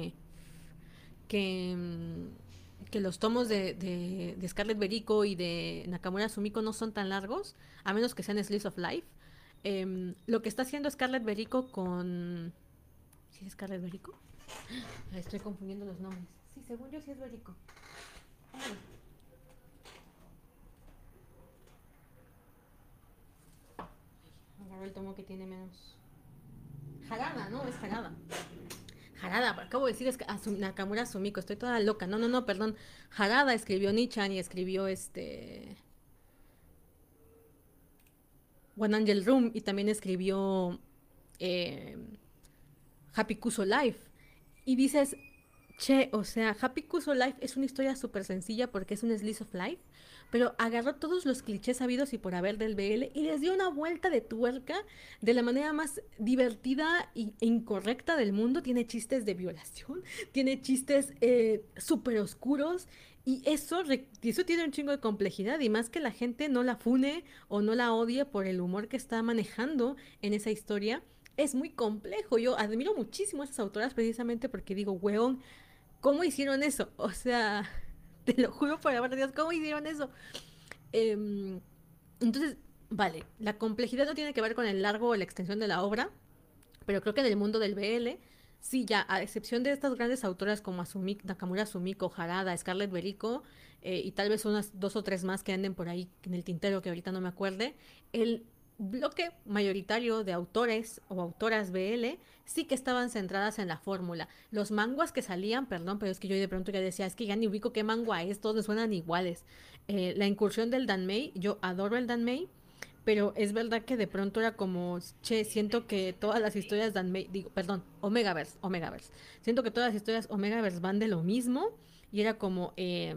que, que los tomos de Scarlett Berico y de Nakamura Sumiko no son tan largos, a menos que sean Slice of Life. Lo que está haciendo Scarlett Berico con... ¿Sí es Scarlett Berico? Estoy confundiendo los nombres. Sí, según yo sí es Berico. Ay, agarro el tomo que tiene menos... Harada, ¿no? Es Harada. Harada, acabo de decir Nakamura Sumiko, estoy toda loca. No, no, no, perdón. Harada escribió Nichan y escribió One Angel Room y también escribió eh, Happy Kuso Life. Y dices, che, o sea, Happy Kuso Life es una historia súper sencilla porque es un slice of life, pero agarró todos los clichés sabidos y por haber del BL y les dio una vuelta de tuerca de la manera más divertida e incorrecta del mundo. Tiene chistes de violación, tiene chistes súper oscuros y eso tiene un chingo de complejidad y más que la gente no la fune o no la odie por el humor que está manejando en esa historia. Es muy complejo. Yo admiro muchísimo a esas autoras precisamente porque digo, weón, ¿cómo hicieron eso? O sea, te lo juro por amor de Dios, ¿cómo hicieron eso? Eh, entonces, vale, la complejidad no tiene que ver con el largo o la extensión de la obra, pero creo que en el mundo del BL, sí, ya, a excepción de estas grandes autoras como Nakamura Sumiko, Harada, Scarlett Berico, y tal vez unas dos o tres más que anden por ahí en el tintero que ahorita no me acuerde, el bloque mayoritario de autores o autoras BL sí que estaban centradas en la fórmula. Los manguas que salían, perdón, pero es que yo de pronto ya decía, es que ya ni ubico qué mangua es, todos suenan iguales. La incursión del Danmei, yo adoro el Danmei, pero es verdad que de pronto era como, che, siento que todas las historias digo, perdón, Omegaverse. Siento que todas las historias Omegaverse van de lo mismo y era como,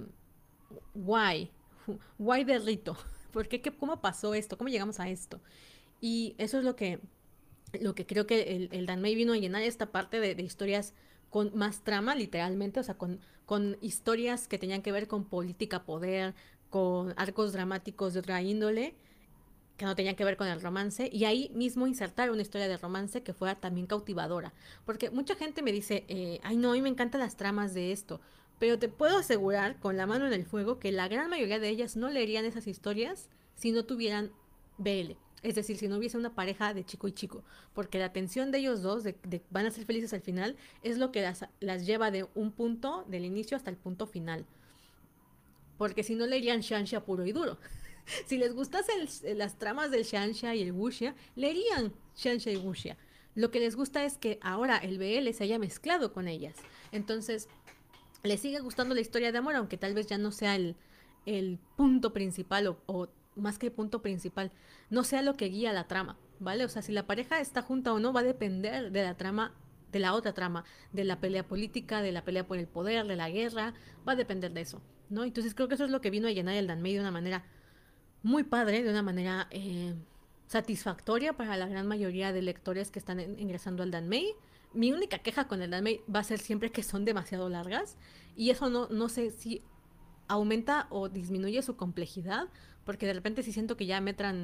why, why de rito, ¿por qué, cómo pasó esto? ¿Cómo llegamos a esto? Y eso es lo que creo que el Danmei vino a llenar esta parte de historias con más trama, literalmente, o sea, con historias que tenían que ver con política, poder, con arcos dramáticos de otra índole, que no tenían que ver con el romance, y ahí mismo insertar una historia de romance que fuera también cautivadora. Porque mucha gente me dice, ay no, a mí me encantan las tramas de esto, pero te puedo asegurar con la mano en el fuego que la gran mayoría de ellas no leerían esas historias si no tuvieran BL. Es decir, si no hubiese una pareja de chico y chico, porque la tensión de ellos dos, de van a ser felices al final, es lo que las lleva de un punto del inicio hasta el punto final. Porque si no leerían Shansha puro y duro. Si les gustasen las tramas del Shansha y el Wuxia, leerían Shansha y Wuxia. Lo que les gusta es que ahora el BL se haya mezclado con ellas. Entonces, les sigue gustando la historia de amor, aunque tal vez ya no sea el punto principal o más que el punto principal, no sea lo que guía la trama, ¿vale? O sea, si la pareja está junta o no va a depender de la trama, de la otra trama, de la pelea política, de la pelea por el poder, de la guerra, va a depender de eso, ¿no? Entonces creo que eso es lo que vino a llenar el Danmei de una manera muy padre, de una manera satisfactoria para la gran mayoría de lectores que están ingresando al Danmei. Mi única queja con el Danmei va a ser siempre que son demasiado largas y eso no sé si aumenta o disminuye su complejidad, porque de repente sí siento que ya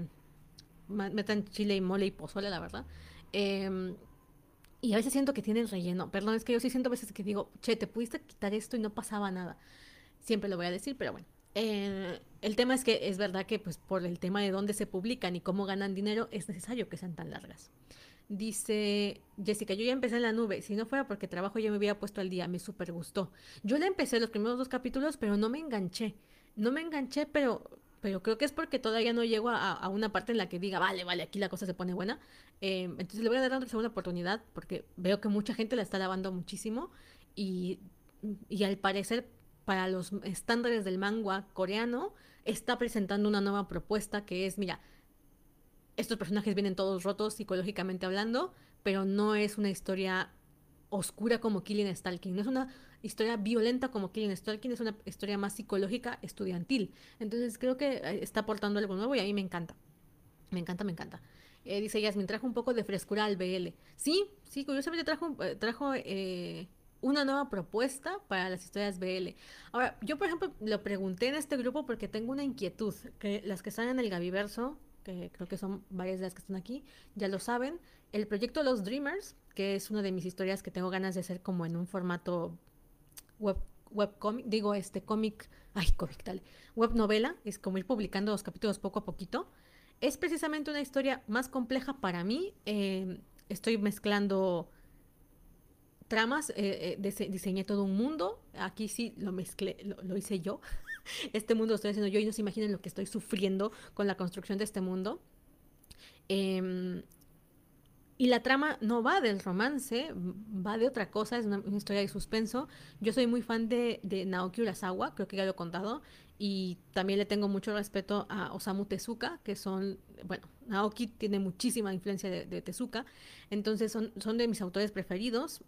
metan chile y mole y pozole, la verdad. Eh, y a veces siento que tienen relleno. Perdón, es que yo sí siento a veces que digo, che, te pudiste quitar esto y no pasaba nada. Siempre lo voy a decir, pero bueno. El tema es que es verdad que pues por el tema de dónde se publican y cómo ganan dinero es necesario que sean tan largas. Dice Jessica, yo ya empecé en la nube, si no fuera porque trabajo ya me hubiera puesto al día, me súper gustó. Yo la empecé los primeros dos capítulos, pero no me enganché. No me enganché, pero pero creo que es porque todavía no llego a una parte en la que diga, vale, vale, aquí la cosa se pone buena. Entonces le voy a dar otra segunda oportunidad porque veo que mucha gente la está lavando muchísimo y, y al parecer para los estándares del manga coreano está presentando una nueva propuesta que es, mira, estos personajes vienen todos rotos psicológicamente hablando, pero no es una historia oscura como Killing Stalking, no es una historia violenta como Killing Stalking, es una historia más psicológica estudiantil. Entonces creo que está aportando algo nuevo y a mí me encanta. Me encanta, me encanta. Dice Yasmin, trajo un poco de frescura al BL. Sí, sí, curiosamente trajo una nueva propuesta para las historias BL. Ahora, yo por ejemplo lo pregunté en este grupo porque tengo una inquietud, que las que están en el Gaviverso, que creo que son varias de las que están aquí, ya lo saben, el proyecto Los Dreamers, que es una de mis historias que tengo ganas de hacer como en un formato web, webcomic, digo, cómic, ay, cómic, tal, web novela, es como ir publicando los capítulos poco a poquito. Es precisamente una historia más compleja para mí. Estoy mezclando tramas, diseñé todo un mundo. Aquí sí lo mezclé, lo hice yo. Este mundo lo estoy haciendo yo y no se imaginen lo que estoy sufriendo con la construcción de este mundo. Eh, Y la trama no va del romance, va de otra cosa, es una historia de suspenso. Yo soy muy fan de Naoki Urasawa, creo que ya lo he contado, y también le tengo mucho respeto a Osamu Tezuka, que son, bueno, Naoki tiene muchísima influencia de Tezuka, entonces son de mis autores preferidos.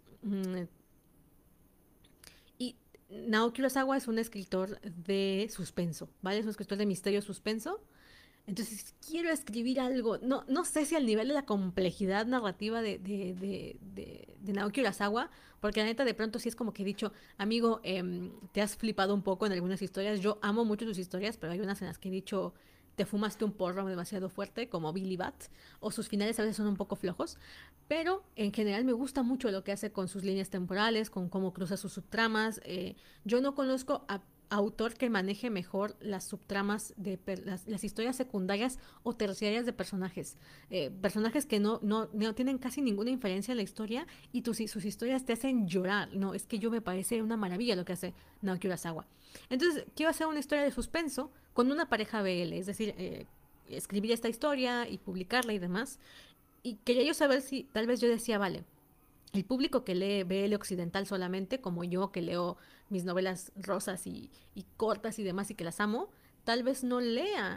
Y Naoki Urasawa es un escritor de suspenso, ¿vale? Es un escritor de misterio suspenso. Entonces, quiero escribir algo, no sé si al nivel de la complejidad narrativa de Naoki Urasawa, porque la neta de pronto sí es como que he dicho, amigo, te has flipado un poco en algunas historias, yo amo mucho tus historias, pero hay unas en las que he dicho, te fumaste un porro demasiado fuerte, como Billy Bat, o sus finales a veces son un poco flojos, pero en general me gusta mucho lo que hace con sus líneas temporales, con cómo cruza sus subtramas. Yo no conozco a autor que maneje mejor las subtramas las historias secundarias o terciarias de personajes. Personajes que no tienen casi ninguna inferencia en la historia y sus historias te hacen llorar. No, es que yo me parece una maravilla lo que hace Naoki Urasawa. Entonces, quiero hacer una historia de suspenso con una pareja BL, es decir, escribir esta historia y publicarla y demás. Y quería yo saber si tal vez yo decía, vale, el público que lee BL occidental solamente, como yo que leo mis novelas rosas y cortas y demás y que las amo, tal vez no lea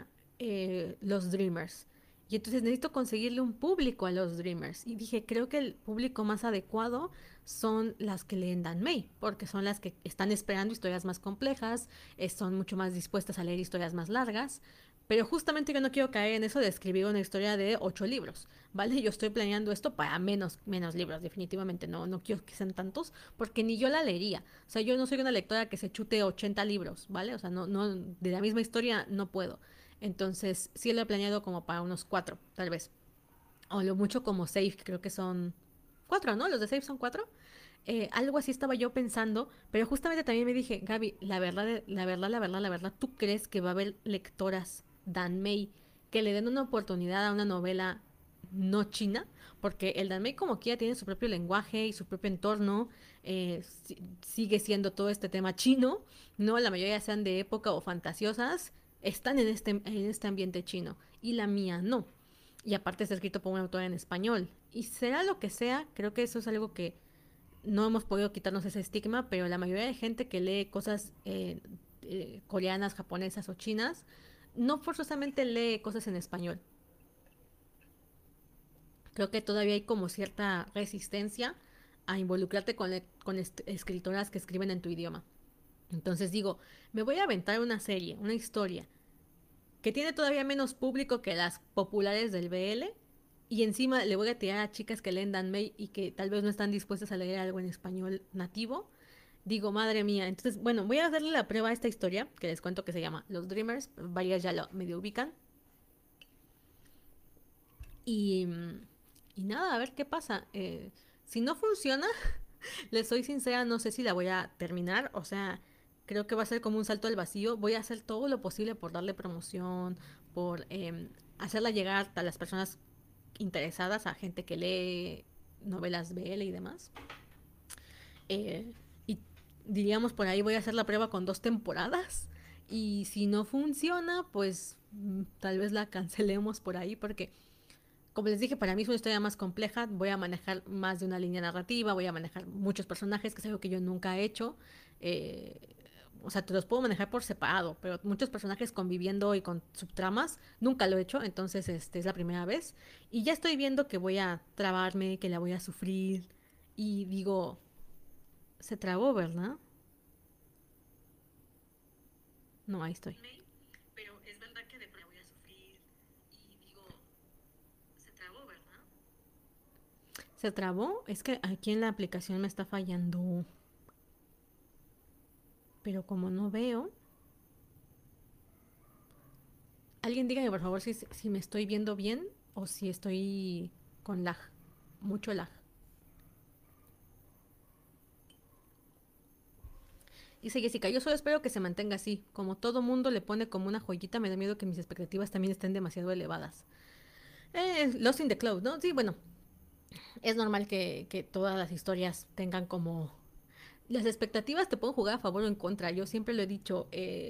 los Dreamers. Y entonces necesito conseguirle un público a los Dreamers. Y dije, creo que el público más adecuado son las que leen Dan May, porque son las que están esperando historias más complejas, son mucho más dispuestas a leer historias más largas. Pero justamente yo no quiero caer en eso de escribir una historia de 8 libros, ¿vale? Yo estoy planeando esto para menos libros, definitivamente. No quiero que sean tantos, porque ni yo la leería. O sea, yo no soy una lectora que se chute 80 libros, ¿vale? O sea, de la misma historia no puedo. Entonces, sí lo he planeado como para unos 4, tal vez. O lo mucho como Safe, que creo que son 4, ¿no? Los de Safe son 4. Algo así estaba yo pensando, pero justamente también me dije, Gaby, la verdad, ¿tú crees que va a haber lectoras Dan May que le den una oportunidad a una novela no china? Porque el Dan May como que ya tiene su propio lenguaje y su propio entorno, sigue siendo todo este tema chino, ¿no? La mayoría sean de época o fantasiosas, están en este ambiente chino, y la mía no. Y aparte está escrito por una autora en español. Y será lo que sea, creo que eso es algo que no hemos podido quitarnos ese estigma, pero la mayoría de gente que lee cosas coreanas, japonesas o chinas, no forzosamente lee cosas en español. Creo que todavía hay como cierta resistencia a involucrarte con escritoras que escriben en tu idioma. Entonces digo, me voy a aventar una serie, una historia, que tiene todavía menos público que las populares del BL, y encima le voy a tirar a chicas que leen Dan May y que tal vez no están dispuestas a leer algo en español nativo. Digo, madre mía. Entonces, bueno, voy a darle la prueba a esta historia, que les cuento que se llama Los Dreamers. Varias ya lo medio ubican. Y, y nada, a ver qué pasa. Si no funciona, les soy sincera, no sé si la voy a terminar. O sea, creo que va a ser como un salto al vacío. Voy a hacer todo lo posible por darle promoción, por hacerla llegar a las personas interesadas, a gente que lee novelas BL y demás. Y diríamos por ahí voy a hacer la prueba con 2 temporadas Y si no funciona, pues tal vez la cancelemos por ahí porque, como les dije, para mí es una historia más compleja. Voy a manejar más de una línea narrativa, voy a manejar muchos personajes, que es algo que yo nunca he hecho. Eh, o sea, te los puedo manejar por separado, pero muchos personajes conviviendo y con subtramas, nunca lo he hecho, entonces es la primera vez. Y ya estoy viendo que voy a trabarme, que la voy a sufrir. Y digo, se trabó, ¿verdad? No, ahí estoy. Pero es verdad que de pronto voy a sufrir y digo, se trabó, ¿verdad? ¿Se trabó? Es que aquí en la aplicación me está fallando. Pero como no veo, alguien dígame por favor si me estoy viendo bien o si estoy con lag. Mucho lag. Dice Jessica, yo solo espero que se mantenga así. Como todo mundo le pone como una joyita, me da miedo que mis expectativas también estén demasiado elevadas. Lost in the Cloud, ¿no? Sí, bueno, es normal que todas las historias tengan como... Las expectativas te pueden jugar a favor o en contra. Yo siempre lo he dicho.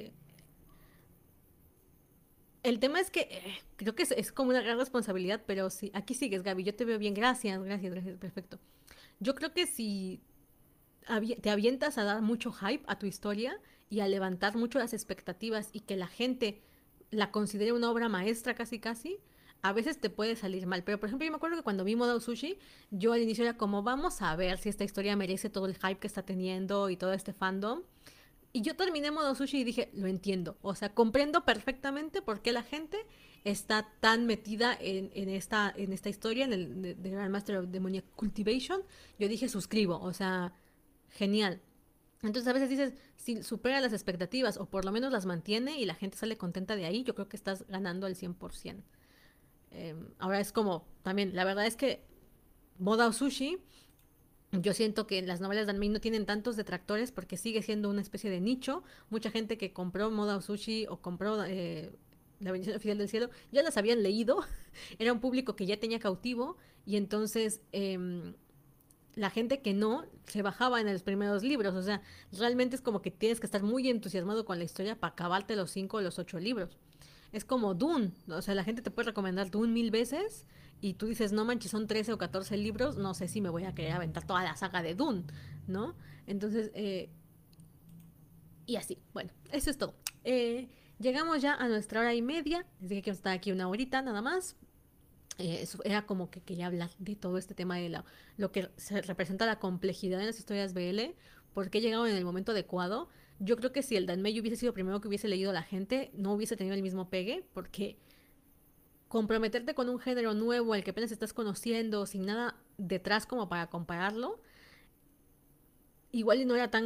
El tema es que creo que es como una gran responsabilidad, pero sí, aquí sigues, Gaby. Yo te veo bien. Gracias, gracias, gracias. Perfecto. Yo creo que si te avientas a dar mucho hype a tu historia y a levantar mucho las expectativas y que la gente la considere una obra maestra casi casi, a veces te puede salir mal. Pero por ejemplo, yo me acuerdo que cuando vi Modao Sushi, yo al inicio era como, vamos a ver si esta historia merece todo el hype que está teniendo y todo este fandom. Y yo terminé Modo Sushi y dije, lo entiendo. O sea, comprendo perfectamente por qué la gente está tan metida en esta historia, en el de Grandmaster of Demoniac Cultivation. Yo dije, suscribo. O sea, genial. Entonces a veces dices, si supera las expectativas o por lo menos las mantiene y la gente sale contenta de ahí, yo creo que estás ganando al 100%. Ahora es como, también, la verdad es que Moda Sushi, yo siento que las novelas de anime no tienen tantos detractores porque sigue siendo una especie de nicho. Mucha gente que compró Moda Sushi o compró La bendición oficial del cielo ya las habían leído. Era un público que ya tenía cautivo y entonces la gente que no se bajaba en los primeros libros. O sea, realmente es como que tienes que estar muy entusiasmado con la historia para acabarte los 5 o los 8 libros. Es como Dune, o sea, la gente te puede recomendar Dune 1000 veces y tú dices, no manches, son 13 o 14 libros, no sé si me voy a querer aventar toda la saga de Dune, ¿no? Entonces, y así, bueno, eso es todo. Llegamos ya a nuestra hora y media, les dije que está aquí una horita nada más. Eso era como que quería hablar de todo este tema de lo que se representa la complejidad en las historias BL, porque he llegado en el momento adecuado. Yo creo que si el Danmei hubiese sido el primero que hubiese leído la gente, no hubiese tenido el mismo pegue, porque comprometerte con un género nuevo, al que apenas estás conociendo, sin nada detrás como para compararlo, igual y no era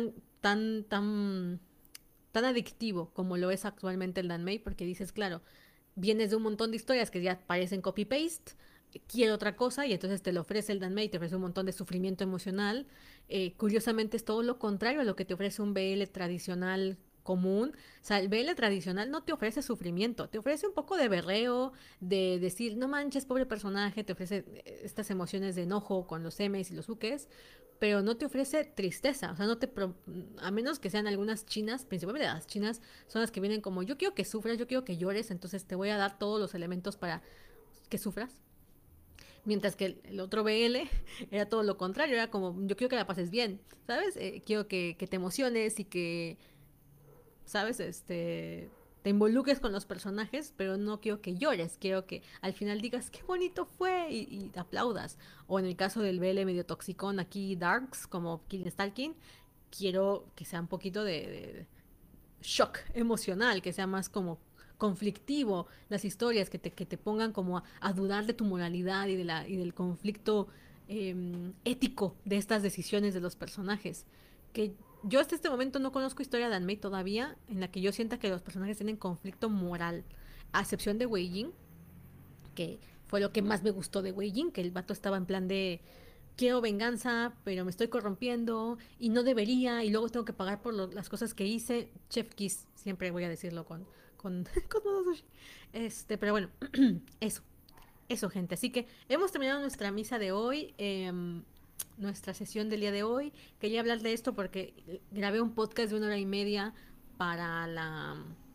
tan adictivo como lo es actualmente el Danmei, porque dices, claro, vienes de un montón de historias que ya parecen copy-paste, quiere otra cosa y entonces te lo ofrece el Danmei, te ofrece un montón de sufrimiento emocional. Curiosamente es todo lo contrario a lo que te ofrece un BL tradicional común. O sea, el BL tradicional no te ofrece sufrimiento, te ofrece un poco de berreo, de decir, no manches, pobre personaje, te ofrece estas emociones de enojo con los M's y los Ukes, pero no te ofrece tristeza, o sea, a menos que sean algunas chinas, principalmente las chinas, son las que vienen como, yo quiero que sufras, yo quiero que llores, entonces te voy a dar todos los elementos para que sufras. Mientras que el otro BL era todo lo contrario, era como, yo quiero que la pases bien, ¿sabes? Quiero que te emociones y que, ¿sabes? Te involucres con los personajes, pero no quiero que llores, quiero que al final digas qué bonito fue y te aplaudas. O en el caso del BL medio toxicón aquí, Darks, como Killing Stalking, quiero que sea un poquito de shock emocional, que sea más como conflictivo las historias, que te pongan como a dudar de tu moralidad y del conflicto ético de estas decisiones de los personajes. Que yo hasta este momento no conozco historia de Anmei todavía en la que yo sienta que los personajes tienen conflicto moral, a excepción de Wei Jin, que fue lo que más me gustó de Wei Jin, que el vato estaba en plan de quiero venganza, pero me estoy corrompiendo y no debería y luego tengo que pagar por las cosas que hice. Chef Kiss, siempre voy a decirlo con Modo Sushi. Pero bueno, eso, eso gente. Así que hemos terminado nuestra misa de hoy, nuestra sesión del día de hoy. Quería hablar de esto porque grabé un podcast de 1 hora y media para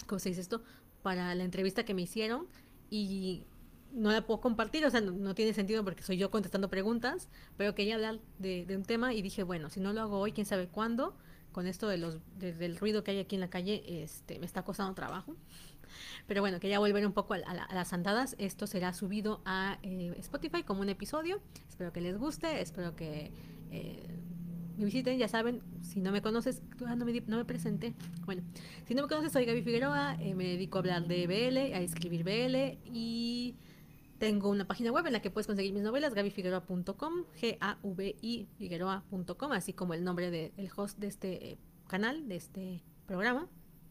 ¿cómo se dice esto? Para la entrevista que me hicieron y no la puedo compartir, o sea, no tiene sentido porque soy yo contestando preguntas, pero quería hablar de un tema y dije, bueno, si no lo hago hoy, quién sabe cuándo, con esto del ruido que hay aquí en la calle, me está costando trabajo. Pero bueno, quería volver un poco a las andadas. Esto será subido a Spotify como un episodio. Espero que les guste, espero que me visiten. Ya saben, si no me conoces, no me presenté. Bueno, si no me conoces, soy Gaby Figueroa. Me dedico a hablar de BL, a escribir BL y tengo una página web en la que puedes conseguir mis novelas, gabyfigueroa.com, Gavi Figueroa.com, así como el nombre del host de este canal, de este programa.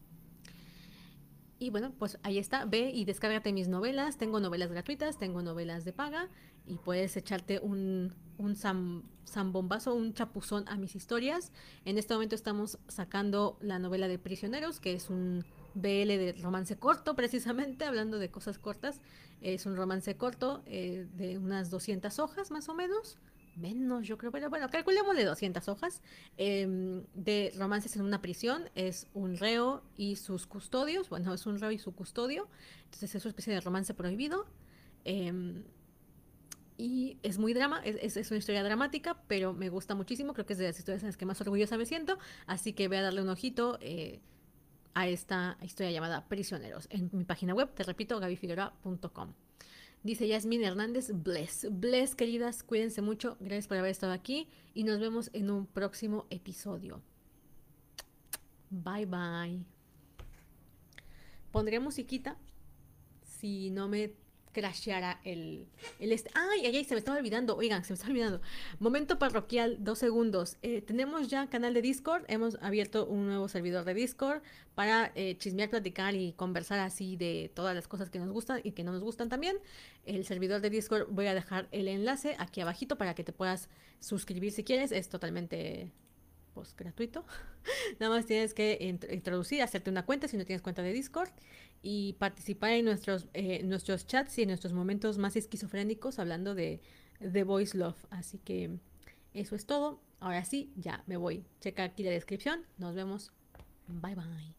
Y bueno, pues ahí está, ve y descárgate mis novelas. Tengo novelas gratuitas, tengo novelas de paga y puedes echarte un zambombazo, un chapuzón a mis historias. En este momento estamos sacando la novela de Prisioneros, que es un BL de romance corto, precisamente, hablando de cosas cortas. Es un romance corto de unas 200 hojas más o menos. Menos, yo creo, pero bueno, calculémosle 200 hojas de romances en una prisión. Es un reo y sus custodios, bueno, es un reo y su custodio, entonces es una especie de romance prohibido. Eh, y es muy drama, es una historia dramática, pero me gusta muchísimo, creo que es de las historias en las que más orgullosa me siento, así que voy a darle un ojito a esta historia llamada Prisioneros en mi página web, te repito, gabyfigueroa.com. Dice Yasmin Hernández, bless. Bless, queridas, cuídense mucho. Gracias por haber estado aquí y nos vemos en un próximo episodio. Bye bye. Pondré musiquita si no me crasheara ¡Ay, ay, ay! Se me estaba olvidando. Oigan, se me estaba olvidando. Momento parroquial, 2 segundos. Tenemos ya canal de Discord. Hemos abierto un nuevo servidor de Discord para chismear, platicar y conversar así de todas las cosas que nos gustan y que no nos gustan también. El servidor de Discord voy a dejar el enlace aquí abajito para que te puedas suscribir si quieres. Es totalmente pues gratuito. Nada más tienes que introducir, hacerte una cuenta si no tienes cuenta de Discord y participar en nuestros chats y en nuestros momentos más esquizofrénicos hablando de Voice Love. Así que eso es todo. Ahora sí, ya me voy. Checa aquí la descripción. Nos vemos. Bye bye.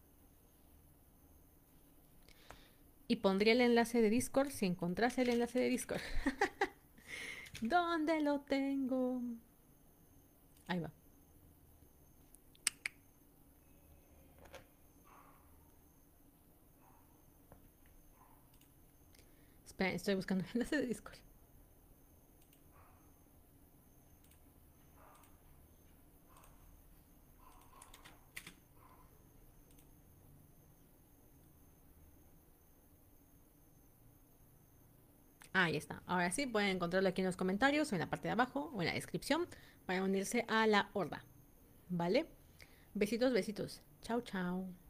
Y pondría el enlace de Discord si encontrase el enlace de Discord. ¿Dónde lo tengo? Ahí va. Espera, estoy buscando el enlace de Discord. Ahí está. Ahora sí, pueden encontrarlo aquí en los comentarios o en la parte de abajo o en la descripción para unirse a la horda. ¿Vale? Besitos, besitos. Chao, chao.